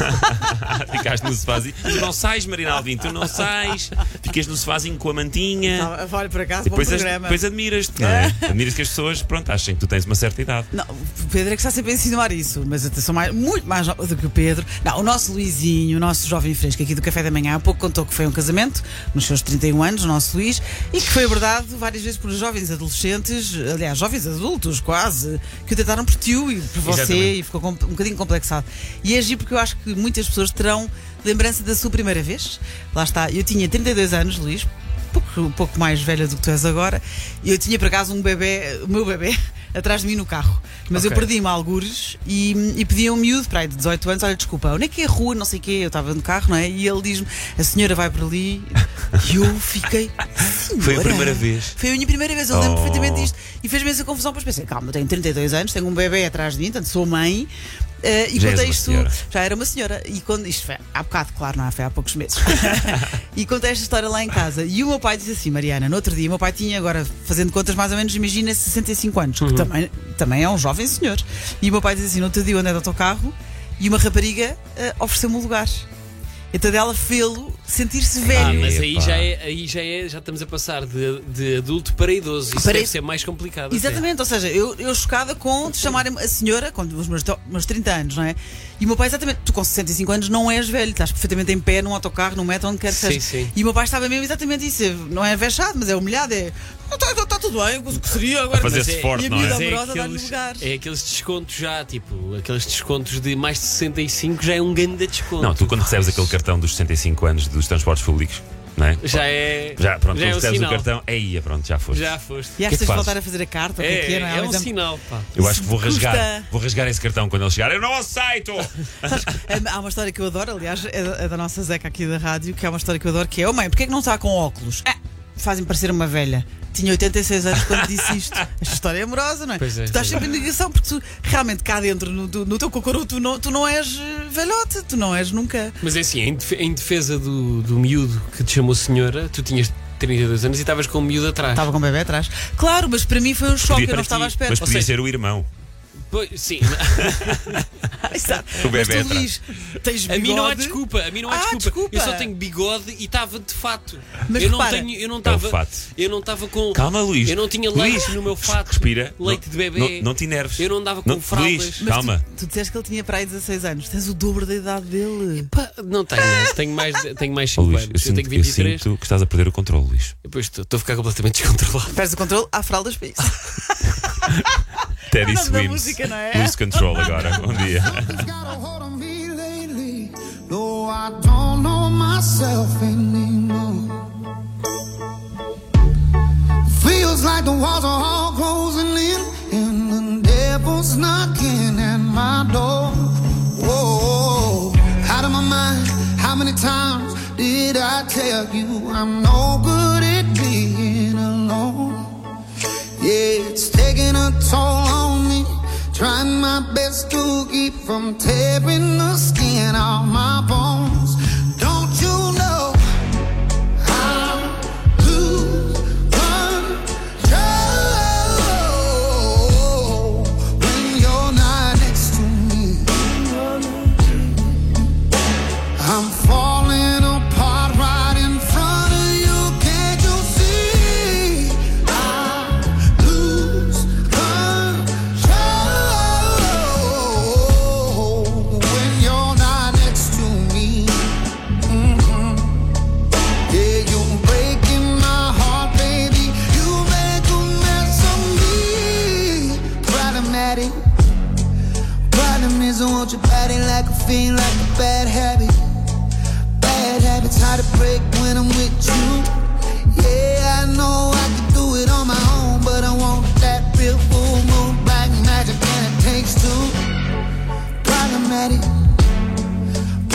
Ficaste no sofazinho. Tu não sais, Mariana Alvim, tu não sais. Ficas no sofazinho com a mantinha. Olha, por acaso, E bom depois, programa. depois admiras-te, não é? Admiras que as pessoas, pronto, achem que tu tens uma certa idade. Não, o Pedro é que está sempre a insinuar isso, mas até sou muito mais nova do que o Pedro. Não, o nosso Luizinho, o nosso jovem fresco aqui do Café da Manhã, há pouco contou que foi um casamento, nos seus 31 anos, o nosso Luís, e que foi abordado várias vezes por jovens adolescentes, aliás, jovens adultos quase, que o tentaram por tio e por você. Exatamente. E ficou um bocadinho complexado. E é agir porque eu acho que muitas pessoas terão lembrança da sua primeira vez. Lá está, eu tinha 32 anos, Luís, um pouco mais velha do que tu és agora, e eu tinha por acaso o meu bebê atrás de mim no carro, mas eu perdi-me a algures e pedi a um miúdo para aí de 18 anos: olha, desculpa, onde é que é a rua, não sei o quê. Eu estava no carro, não é? E ele diz-me: a senhora vai por ali. E eu fiquei: Foi a primeira vez. Foi a minha primeira vez, eu lembro perfeitamente disto. E fez-me essa confusão, depois pensei: calma, eu tenho 32 anos, tenho um bebê atrás de mim, portanto sou mãe. E Já contei és isto, uma senhora. já era uma senhora, e quando isto foi há bocado, claro, não foi há poucos meses. E contei esta história lá em casa. E o meu pai disse assim: Mariana, no outro dia, o meu pai tinha, agora fazendo contas mais ou menos, imagina, 65 anos, que também é um jovem senhor. E o meu pai disse assim: no outro dia eu andei de autocarro e uma rapariga ofereceu-me um lugar. Então dela fê-lo sentir-se velho. Mas aí já estamos a passar de adulto para idoso. Isso deve ser mais complicado. Exatamente, ou seja, eu chocada com te chamarem a senhora com os meus 30 anos, não é? E o meu pai, exatamente, tu com 65 anos não és velho, estás perfeitamente em pé num autocarro, num metro, onde quer que seja. Sim. E o meu pai estava mesmo exatamente isso, não é vexado, mas é humilhado, está tudo bem, o que seria agora? A fazer-se forte, não é? E a miúda amorosa dá-lhe lugar. É aqueles descontos já, tipo, aqueles descontos de mais de 65 já é um grande desconto. Não, tu quando recebes aquele cartão dos 65 anos dos transportes públicos, não é? Já é. Pronto, já é quando recebes sinal. o cartão, aí pronto, já foste. Já foste. E achas de voltar a fazer a carta? É um sinal, pá. Eu acho que vou rasgar esse cartão quando ele chegar. Eu não aceito! Há uma história que eu adoro, aliás, é da nossa Zeca aqui da rádio, que é uma história que eu adoro, que é: mãe, porquê é que não está com óculos? Fazem parecer uma velha. Tinha 86 anos quando disse isto. Esta história é amorosa, não é? Pois é, tu estás sempre em negação, porque tu realmente cá dentro, no teu cocorô, tu não és velhote, tu não és nunca. Mas é assim, em defesa do miúdo que te chamou senhora, tu tinhas 32 anos e estavas com o miúdo atrás. Estava com o bebê atrás. Claro, mas para mim foi um choque, eu não estava à espera. Mas podia ser o irmão. Pois, sim. O bebê mas tu, Luís, tens bigode. A mim não há desculpa. Eu só tenho bigode e estava de fato. Mas eu repara, não estava com. Calma, Luís. Eu não tinha leite no meu fato. Respira. Leite de bebê. Não te enerves. Eu não andava com fraldas. Luís, mas calma. Tu disseste que ele tinha para aí 16 anos. Tens o dobro da idade dele. Não tenho mais 5 Luís, anos. eu tenho 23. sinto que estás a perder o controle, Luís. Depois estou a ficar completamente descontrolado. Perdes o controle, há fraldas para isso. Teddy É o nome da Swims. música, não é? Lose control agora. Bom dia. No, I don't know myself anymore. Feels like the walls are all closing in, and the devil's knocking at my door. Whoa, out of my mind. How many times did I tell you I'm no good at being alone? Yeah, it's taking a toll on me. Trying my best to keep from tearing the skin off my bones. Don't you know I'm lose control when you're not next to me? I'm falling apart right in front of you. Can't you see? I lose control when you're not next to me. Yeah, you're breaking my heart, baby. You make a mess of me. Problematic. Problem is I want your body like a fiend, like a bad habit. Bad habits hard to break when I'm with you. Yeah, I know I can do it on my own, but I want that real full moon, black magic, and it takes two. Problematic.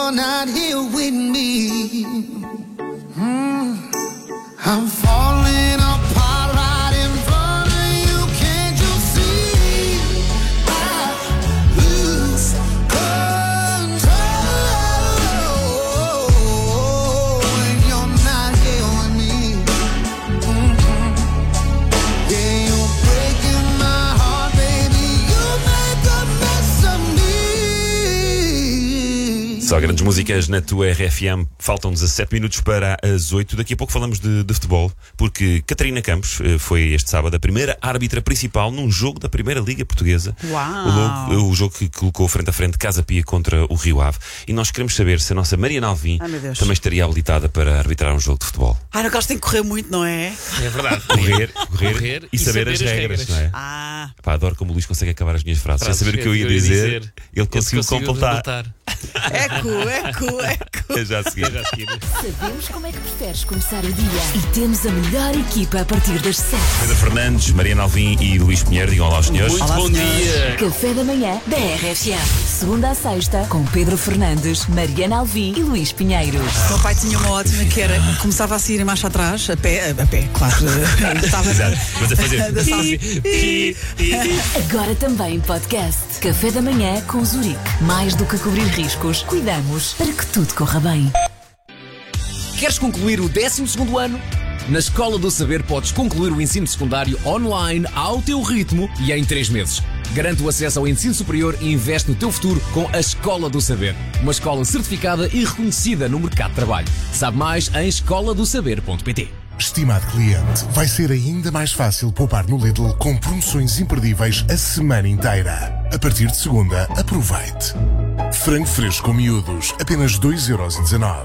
you're not here with me. I'm falling apart right in front of you. Can't you see? I lose control when you're not here with me. Yeah, you're breaking my heart, baby. You make a mess of me. Só grandes músicas na tua RFM. Faltam 17 minutos para as 8. Daqui a pouco falamos de futebol, porque Catarina Campos foi este sábado a primeira árbitra principal num jogo da Primeira Liga Portuguesa. Uau! O jogo que colocou frente a frente Casa Pia contra o Rio Ave. E nós queremos saber se a nossa Mariana Alvim também estaria habilitada para arbitrar um jogo de futebol. Ai, não, que eles têm que correr muito, não é? É verdade. Correr e saber as regras, não é? Pá, adoro como o Luís consegue acabar as minhas frases. Sem saber o que eu ia dizer, ele conseguiu completar. Eco. Já a seguir. Sabemos como é que preferes começar o dia e temos a melhor equipa a partir das 7. Pedro Fernandes, Mariana Alvim e Luís Pinheiro, digam olá aos senhores. Muito bom dia. Café da manhã da RFM. Segunda a sexta, com Pedro Fernandes, Mariana Alvim e Luís Pinheiro. O meu pai tinha uma ótima que era, começava a sair em marcha atrás, a pé, claro. Exato, mas a fazer. Agora também em podcast. Café da manhã com Zurique. Mais do que cobrir riscos, cuidamos para que tudo corra bem. Queres concluir o 12º ano? Na Escola do Saber podes concluir o ensino secundário online ao teu ritmo e em 3 meses. Garante o acesso ao ensino superior e investe no teu futuro com a Escola do Saber. Uma escola certificada e reconhecida no mercado de trabalho. Sabe mais em escoladosaber.pt. Estimado cliente, vai ser ainda mais fácil poupar no Lidl com promoções imperdíveis a semana inteira. A partir de segunda, aproveite. Frango fresco com miúdos, apenas 2,19€.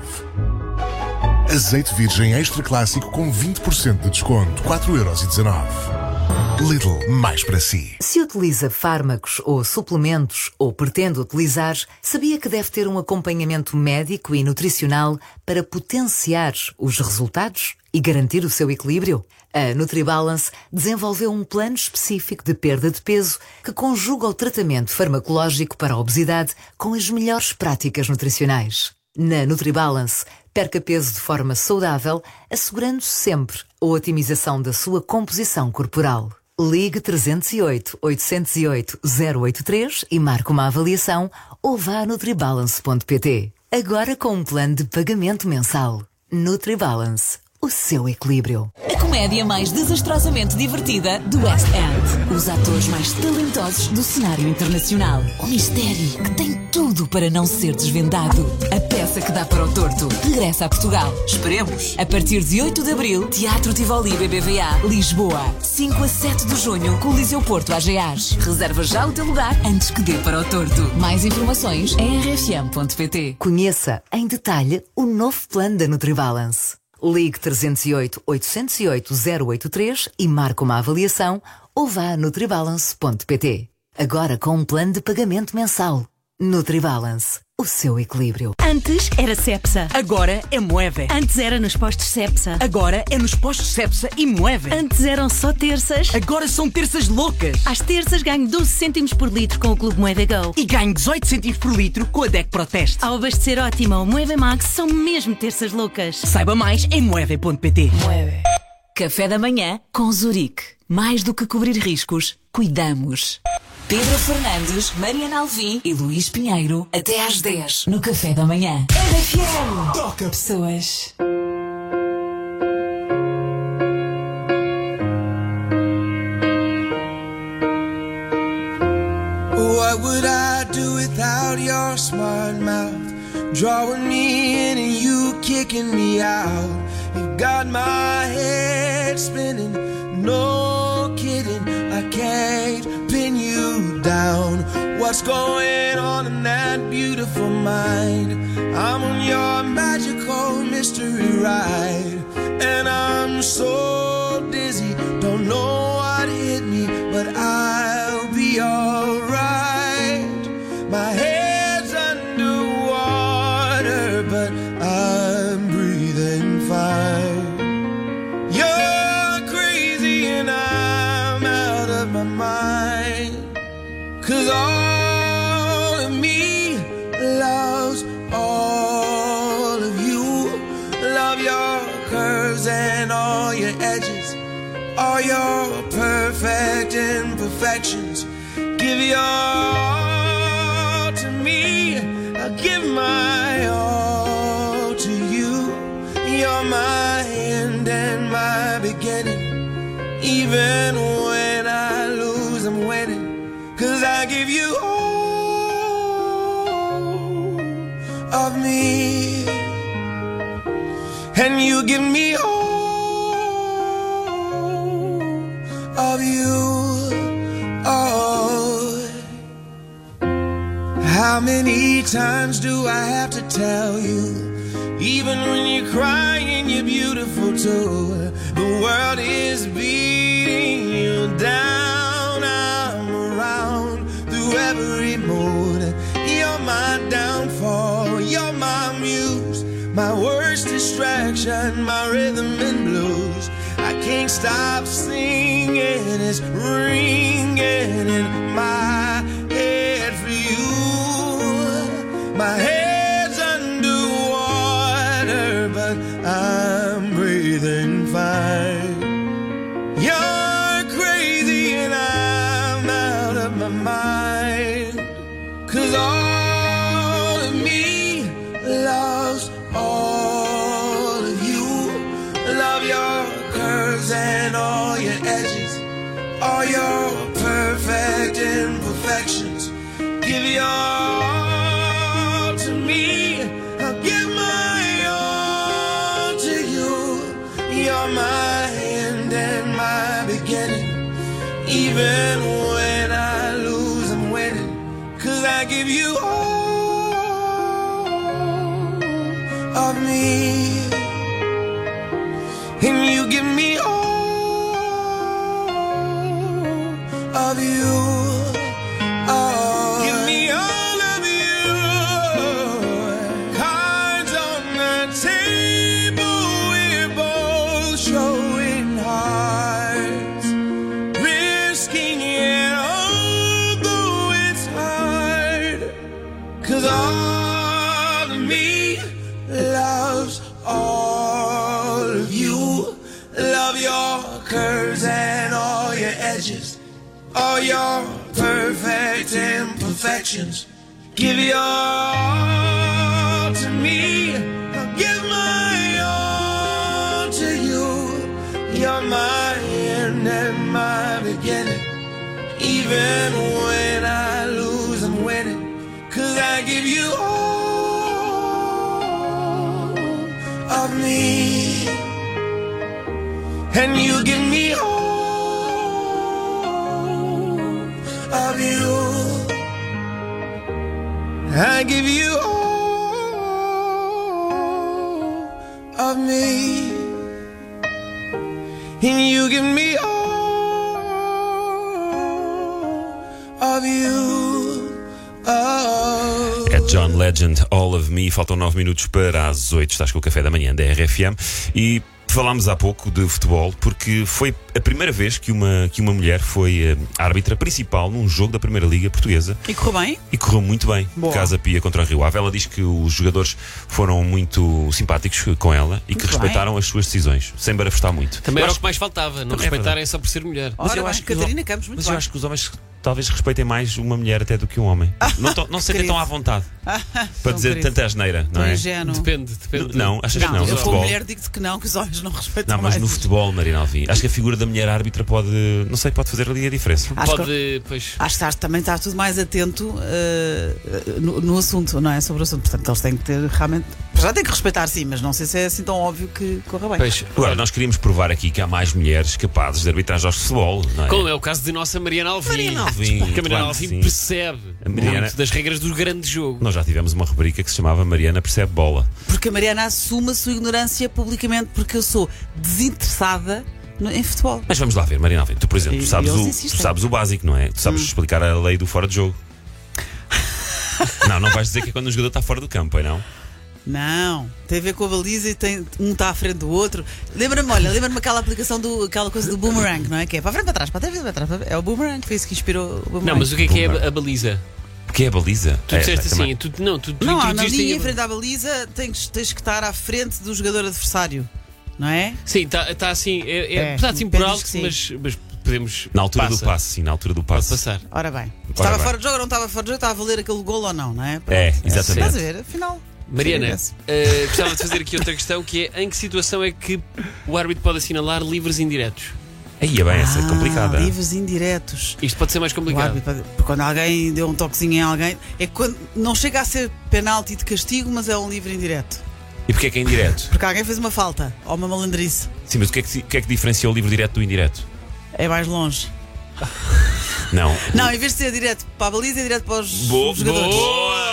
Azeite virgem extra clássico com 20% de desconto, 4,19€. Lidl, mais para si. Se utiliza fármacos ou suplementos ou pretende utilizar, sabia que deve ter um acompanhamento médico e nutricional para potenciar os resultados e garantir o seu equilíbrio? A NutriBalance desenvolveu um plano específico de perda de peso que conjuga o tratamento farmacológico para a obesidade com as melhores práticas nutricionais. Na NutriBalance, perca peso de forma saudável, assegurando sempre a otimização da sua composição corporal. Ligue 308 808 083 e marque uma avaliação ou vá a nutribalance.pt. Agora com um plano de pagamento mensal. NutriBalance. O seu equilíbrio. A comédia mais desastrosamente divertida do West End. Os atores mais talentosos do cenário internacional. O mistério que tem tudo para não ser desvendado. A peça que dá para o torto regressa a Portugal. Esperemos. A partir de 8 de abril, Teatro Tivoli BBVA, Lisboa. 5 a 7 de junho, Coliseu Porto AGAs. Reserva já o teu lugar antes que dê para o torto. Mais informações em rfm.pt. Conheça em detalhe o novo plano da NutriBalance. Ligue 308 808 083 e marque uma avaliação ou vá a nutribalance.pt. Agora com um plano de pagamento mensal. NutriBalance. O seu equilíbrio. Antes era Cepsa, agora é Moeve. Antes era nos postos Cepsa, agora é nos postos Cepsa e Moeve. Antes eram só terças, agora são terças loucas. Às terças ganho 12 cêntimos por litro com o Clube Moeve Go. E ganho 18 cêntimos por litro com a DEC Proteste. Ao abastecer Ótima ou Moeve Max, são mesmo terças loucas. Saiba mais em moeve.pt. Moeve. Café da manhã com Zurique. Mais do que cobrir riscos, cuidamos. Pedro Fernandes, Mariana Alvim e Luís Pinheiro, até às 10 no Café da Manhã. RFM. Toca pessoas. What would I do without your smart mouth? Drawing me in and you kicking me out. You got my head spinning, no kidding, I can't pin you down. What's going on in that beautiful mind? I'm on your magical mystery ride, and I'm so dizzy, don't know what hit me, but I'll be alright. My head's underwater, but I'm breathing fine. You're crazy and I'm out of my mind, 'cause all of me loves all curves and all your edges, all your perfect imperfections. Give your all to me, I give my all to you. You're my end and my beginning. Even when I lose, I'm winning. 'Cause I give you all of me, and you give me all of you. Oh, how many times do I have to tell you? Even when you're crying, you're beautiful too. The world is beating you down. I'm around through every mood. You're my downfall, you're my muse, my worst distraction, my rhythm and blues. I can't stop singing, it's ringing in my head for you. My head's underwater, but I'm breathing fine. You're crazy and I'm out of my mind. 'Cause all of me loves all of you. Love your curves and all your edges, all your perfect imperfections. Give your all to me, I'll give my all to you. You're my end and my beginning. Even when I lose, I'm winning. 'Cause I give you all of me, and you give me all of you. Oh, give me all of you. Cards on the table, we're both showing hearts, risking it although it's hard. 'Cause all of me loves all of you. Love your curves and all your edges, all your perfect imperfections. Give your all to me, I'll give my all to you. You're my end and my beginning. Even when I lose, I'm winning. 'Cause I give you all of me, and you give me all of you. I give you all of me, and you give me all of you. Oh. É John Legend, All of Me. Faltam 9 minutos para as 8. Estás com o café da manhã da RFM e falámos há pouco de futebol porque foi a primeira vez que uma mulher foi árbitra principal num jogo da Primeira Liga Portuguesa. E correu bem? E correu muito bem. Boa. Casa Pia contra o Rio Ave. Ela diz que os jogadores foram muito simpáticos com ela e que respeitaram as suas decisões, sem barafustar muito. Também era o que mais faltava, não respeitarem só por ser mulher. Mas eu acho que Catarina Campos, muito mas bem. eu acho que os homens talvez respeitem mais uma mulher até do que um homem. Não se sentem tão à vontade para dizer tanta asneira, não é? Ingênuo. Depende. Não, achas que não? Eu No como futebol. mulher digo-te que não, que os homens não respeitam Não, mas mais. no futebol, Marina Alvim, acho que a figura da mulher árbitra pode, não sei, pode fazer ali a diferença. Acho que também está tudo mais atento no assunto, não é? Sobre o assunto. Portanto, eles têm que ter realmente. Já têm que respeitar, sim, mas não sei se é assim tão óbvio que corra bem. Agora, nós queríamos provar aqui que há mais mulheres capazes de arbitrar jogos de futebol, não é? Como é o caso de nossa Mariana Alvim. Que a Mariana Alvim percebe muito das regras do grande jogo. Nós já tivemos uma rubrica que se chamava Mariana Percebe Bola. Porque a Mariana assume a sua ignorância publicamente, porque eu sou desinteressada em futebol. Mas vamos lá ver, Mariana Alvim, tu, por exemplo, tu sabes o básico, não é? Tu sabes explicar a lei do fora de jogo. Não vais dizer que é quando o jogador está fora do campo, não? Não, tem a ver com a baliza e um está à frente do outro. Lembra-me aquela aplicação aquela coisa do boomerang, não é? Que é para a frente, para trás, para trás, para trás. É o boomerang, foi isso que inspirou o boomerang. Não, mas o que é a baliza? O que é a baliza? Tu disseste assim, não, na linha em frente à baliza tens que estar à frente do jogador adversário. não é? Sim, está assim, apesar de sim por alto, mas podemos. Na altura do passe, sim, na altura do passe. Pode passar. Ora bem. Estava fora de jogo ou não estava fora de jogo? Estava a valer aquele gol ou não, não é? É, exatamente. Estás a ver? Afinal. Mariana, gostava de fazer aqui outra questão, que é: em que situação é que o árbitro pode assinalar livres indiretos? Aí é bem, essa é complicada. Livres indiretos. Isto pode ser mais complicado. Porque quando alguém deu um toquezinho em alguém, é quando não chega a ser penalti de castigo, mas é um livre indireto. E porquê é que é indireto? Porque alguém fez uma falta ou uma malandrice. Sim, mas o que é que diferencia o livre direto do indireto? É mais longe. Não. Não, em vez de ser direto para a baliza, é direto para os jogadores. Boa!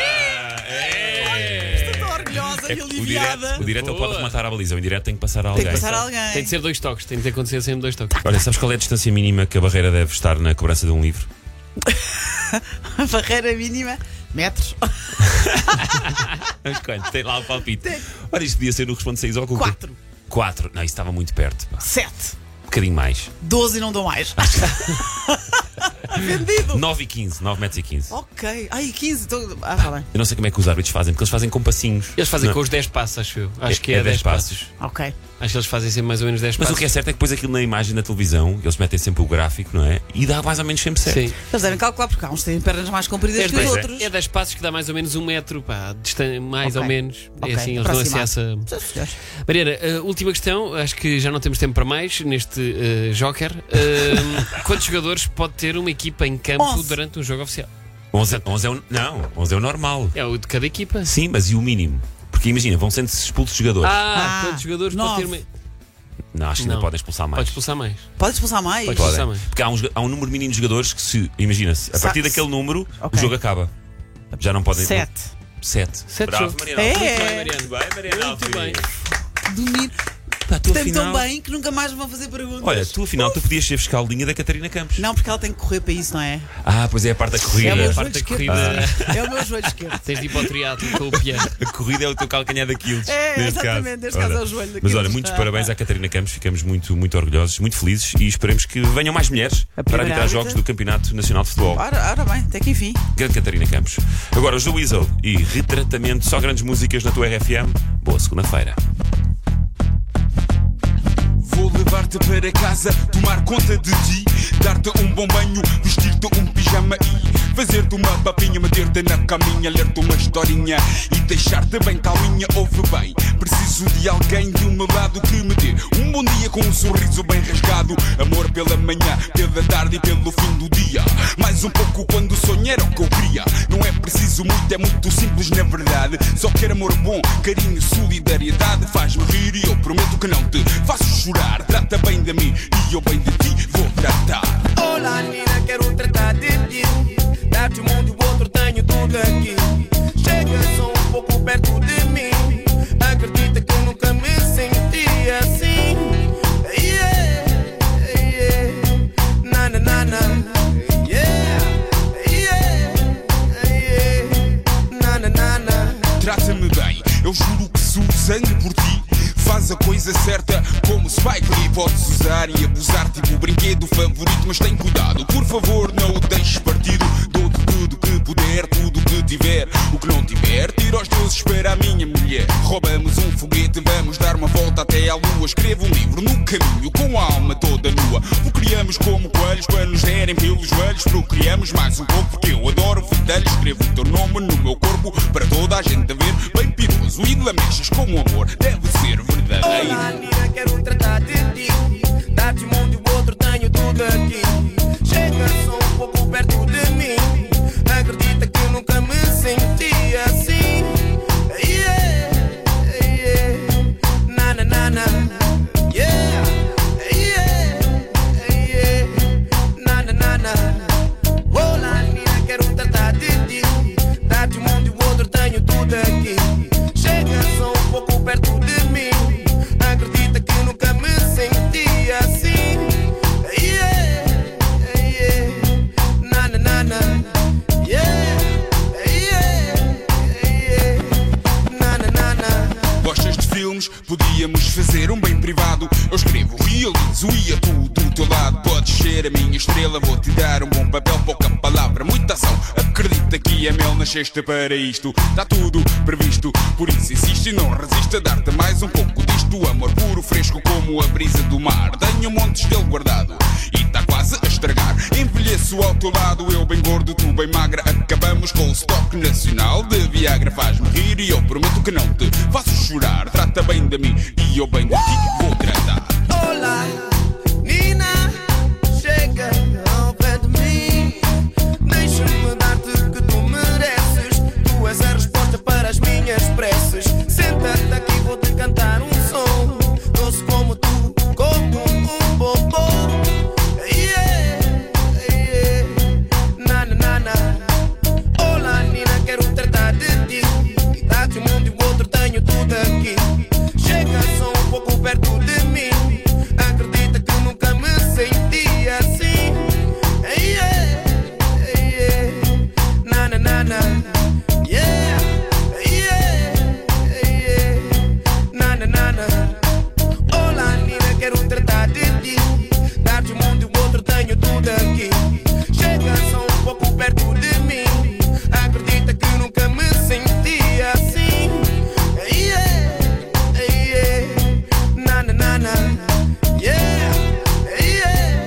Estou orgulhosa e aliviada. O direto ele pode rematar a baliza, o indireto tem que passar a alguém. Tem que passar a alguém. Tem de ser 2 toques, tem de acontecer sempre 2 toques. Olha, sabes qual é a distância mínima que a barreira deve estar na cobrança de um livro? A barreira mínima, metros. Mas quanto? Tem lá o palpite. Olha, isto podia ser no Responde 6 ao Google. 4. Não, isso estava muito perto. 7. Um bocadinho mais. 12 e não dou mais. Vendido. 9 e 15, 9 metros e 15. Ok. Ai, 15. Tá bem. Eu não sei como é que os árbitros fazem, porque eles fazem com passinhos. Eles fazem não. com os 10 passos, acho eu. Acho que é é 10 passos. Ok. Acho que eles fazem sempre mais ou menos 10 passos. Mas o que é certo é que depois aquilo na imagem da televisão, eles metem sempre o gráfico, não é? E dá mais ou menos sempre certo. Sim. Eles devem calcular, porque há uns têm pernas mais compridas que os outros. É 10 passos que dá mais ou menos 1 metro, pá, mais ou menos. É assim, eles aproximado. dão acesso a... Mariana, última questão, acho que já não temos tempo para mais neste Joker. Quantos jogadores pode ter uma equipa em campo 11. durante um jogo oficial? 11 é o normal. É o de cada equipa. Sim, mas e o mínimo? Porque imagina, vão sendo expulsos jogadores. Quantos jogadores pode ter uma... Não, acho que ainda podem expulsar mais. Pode expulsar mais. Pode expulsar mais? Pode expulsar mais. Porque há um número mínimo de jogadores que se, imagina-se, a partir daquele número, o jogo acaba. Já não podem... 7. 7. Bravo, jogos. Mariana. Muito bem, Mariana. Muito bem, Mariana. Muito bem. Domínio. Portanto, tão bem que nunca mais vão fazer perguntas. Olha, tu afinal tu podias ser fiscal de linha da Catarina Campos. Não, porque ela tem que correr para isso, não é? Pois é a parte da corrida. É o meu a joelho parte da esquerdo. corrida. É o meu joelho esquerdo. Tens de ir para o triatlo com o piano. A corrida é o teu calcanhar daqueles. Exatamente, neste caso é o joelho daqueles. Mas olha, muitos parabéns à Catarina Campos, ficamos muito, muito orgulhosos, muito felizes e esperemos que venham mais mulheres para arbitrar jogos do Campeonato Nacional de Futebol. Ora bem, até que enfim. Grande Catarina Campos. Agora os The Weasel e Retratamento, só grandes músicas na tua RFM. Boa segunda-feira. Vou levar-te para casa, tomar conta de ti, dar-te um bom banho, vestir-te um pijama e fazer-te uma papinha, meter-te na caminha, ler-te uma historinha e deixar-te bem calminha. Ouve bem, preciso de alguém do meu lado que me dê um bom dia com um sorriso bem rasgado. Amor pela manhã, pela tarde e pelo fim do dia. Mais um pouco quando sonhar era o que eu queria. Não é preciso muito, é muito simples na verdade. Só quero amor bom, carinho, solidariedade. Faz-me rir e eu prometo que não te faço chorar. Trata bem de mim e eu bem de ti vou tratar. Olá, menina, quero tratar de ti. Dar-te um mundo e o outro, tenho tudo aqui. Chega só um pouco perto de mim. Acredita que eu nunca me senti assim. Yeah, yeah. Na na na na. Yeah, yeah, yeah. Na na na na. Trata-me bem, eu juro que sou sangue por ti. Faz a coisa certa como Spike Lee. Podes usar e abusar tipo o brinquedo favorito, mas tem cuidado, por favor não o deixes partido. Dou-te tudo que puder, tudo que tiver. O que não tiver, tira os deuses para a minha mulher. Roubamos um foguete, vamos dar uma volta até à lua. Escrevo um livro no caminho com a alma toda nua. O criamos como coelhos para nos derem pelos joelhos. Procriamos mais um pouco porque eu adoro fedelhos. Escrevo o teu nome no meu corpo para toda a gente a ver. Bem piroso e lamechas com o amor, deve ser verdadeiro. Olá, menina, quero tratar de ti. Dar-te um mundo e o outro, tenho tudo aqui. Chega só um pouco perto de mim. Acredita que eu nunca me senti assim. Yeah, yeah. Na na na na. Yeah, yeah, yeah. Na na na na. Olá, menina, quero tratar de ti. Dar-te um mundo e o outro, tenho tudo aqui. Chega só um pouco perto de mim. Acredita que eu nunca me senti assim. Yeah, yeah. Na na na na. Yeah, yeah, yeah. Na na na na. Gostas de filmes? olhos, podíamos fazer um bem privado. Eu escrevo, realizo e atuo do teu lado. Podes ser a minha estrela, vou-te dar um bom papel, pouca palavra, muita ação. Acredita que é mel, nasceste para isto. Está tudo previsto, por isso insiste e não resiste a dar-te mais um pouco disto. Amor puro, fresco como a brisa do mar. Tenho montes dele guardado e está quase a estragar. Envelheço ao teu lado, eu bem gordo, tu bem magra. Acabamos com o estoque nacional de Viagra. Faz-me rir e eu prometo que não te faço chorar. Trata bem de mim e eu bem de ti vou tratar. Olá, Nina, chega ao pé de mim. Deixa-me dar-te o que tu mereces. Tu és a resposta para as minhas preces. Senta-te aqui, vou-te cantar um som doce como tu, como um bobo. Yeah, yeah, na na na na. Olá, Nina, quero tratar de ti. Dá-te um mundo e o outro, tenho tudo aqui. Chega só um pouco perto de mim. Acredita que nunca me senti assim. Yeah, yeah, na na na na. Yeah, yeah, yeah, na na na na. Olá, Nina, quero tratar de ti. Dar-te um mundo e o outro, tenho tudo aqui. Chega só um pouco perto de mim. Acredita que nunca me senti assim. Yeah, yeah, na na na na. Yeah, yeah,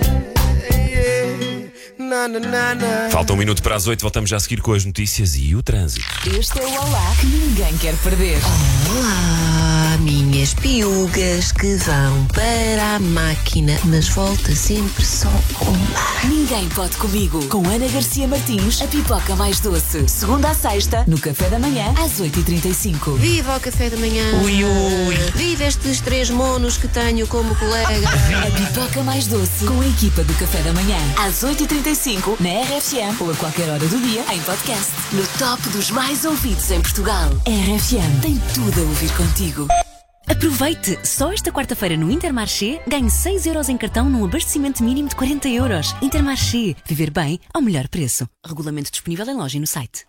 yeah, na na na na. Falta um minuto para as 8, voltamos já a seguir com as notícias e o trânsito. Este é o Olá que ninguém quer perder. Olá, minhas piugas que vão para a máquina, mas volta sempre só uma. Ninguém pode comigo. Com Ana Garcia Martins, a pipoca mais doce. Segunda à sexta, no café da manhã, às 8h35. Viva o café da manhã! Ui, ui. Viva estes 3 monos que tenho como colega! A pipoca mais doce, com a equipa do café da manhã, às 8h35, na RFM ou a qualquer hora do dia, em podcast. No top dos mais ouvidos em Portugal. RFM tem tudo a ouvir contigo. Aproveite! Só esta quarta-feira no Intermarché ganhe 6 euros em cartão num abastecimento mínimo de 40 euros. Intermarché. Viver bem ao melhor preço. Regulamento disponível em loja e no site.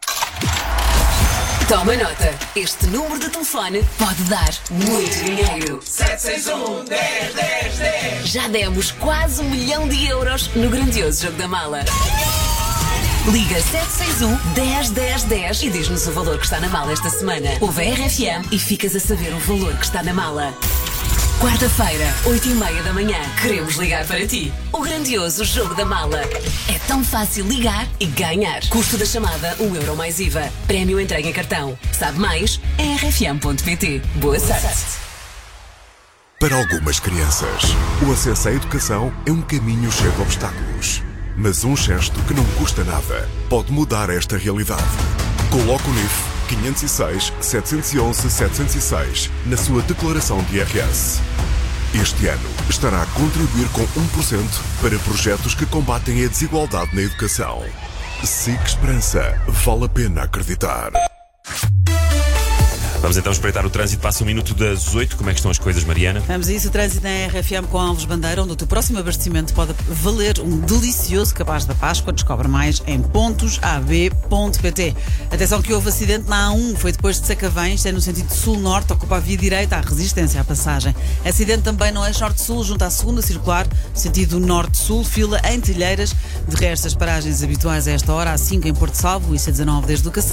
Toma nota. Este número de telefone pode dar muito dinheiro. 761 10 10 10. Já demos quase 1 milhão de euros no grandioso jogo da mala. Liga 761 10 10 10 e diz-nos o valor que está na mala esta semana. Ouve a RFM e ficas a saber o valor que está na mala. Quarta-feira, 8h30 da manhã, queremos ligar para ti. O grandioso jogo da mala. É tão fácil ligar e ganhar. Custo da chamada, 1 euro mais IVA. Prémio entregue em cartão. Sabe mais? É rfm.pt. Boa sorte. Para algumas crianças, o acesso à educação é um caminho cheio de obstáculos. Mas um gesto que não custa nada pode mudar esta realidade. Coloque o NIF 506 711 706 na sua declaração de IRS. Este ano estará a contribuir com 1% para projetos que combatem a desigualdade na educação. SIC Esperança. Vale a pena acreditar. Vamos então espreitar o trânsito. Passa 1 minuto das 8. Como é que estão as coisas, Mariana? Vamos a isso, o trânsito na RFM com Alves Bandeira, onde o teu próximo abastecimento pode valer um delicioso cabaz da Páscoa. Descobre mais em pontosab.pt. Atenção que houve acidente na A1, foi depois de Sacavém, é no sentido sul-norte, ocupa a via direita, há resistência à passagem. Acidente também no eixo norte-sul, junto à segunda circular, sentido norte-sul, fila em Telheiras. De resto, as paragens habituais a esta hora, A5 em Porto Salvo, IC19 desde o Cacém.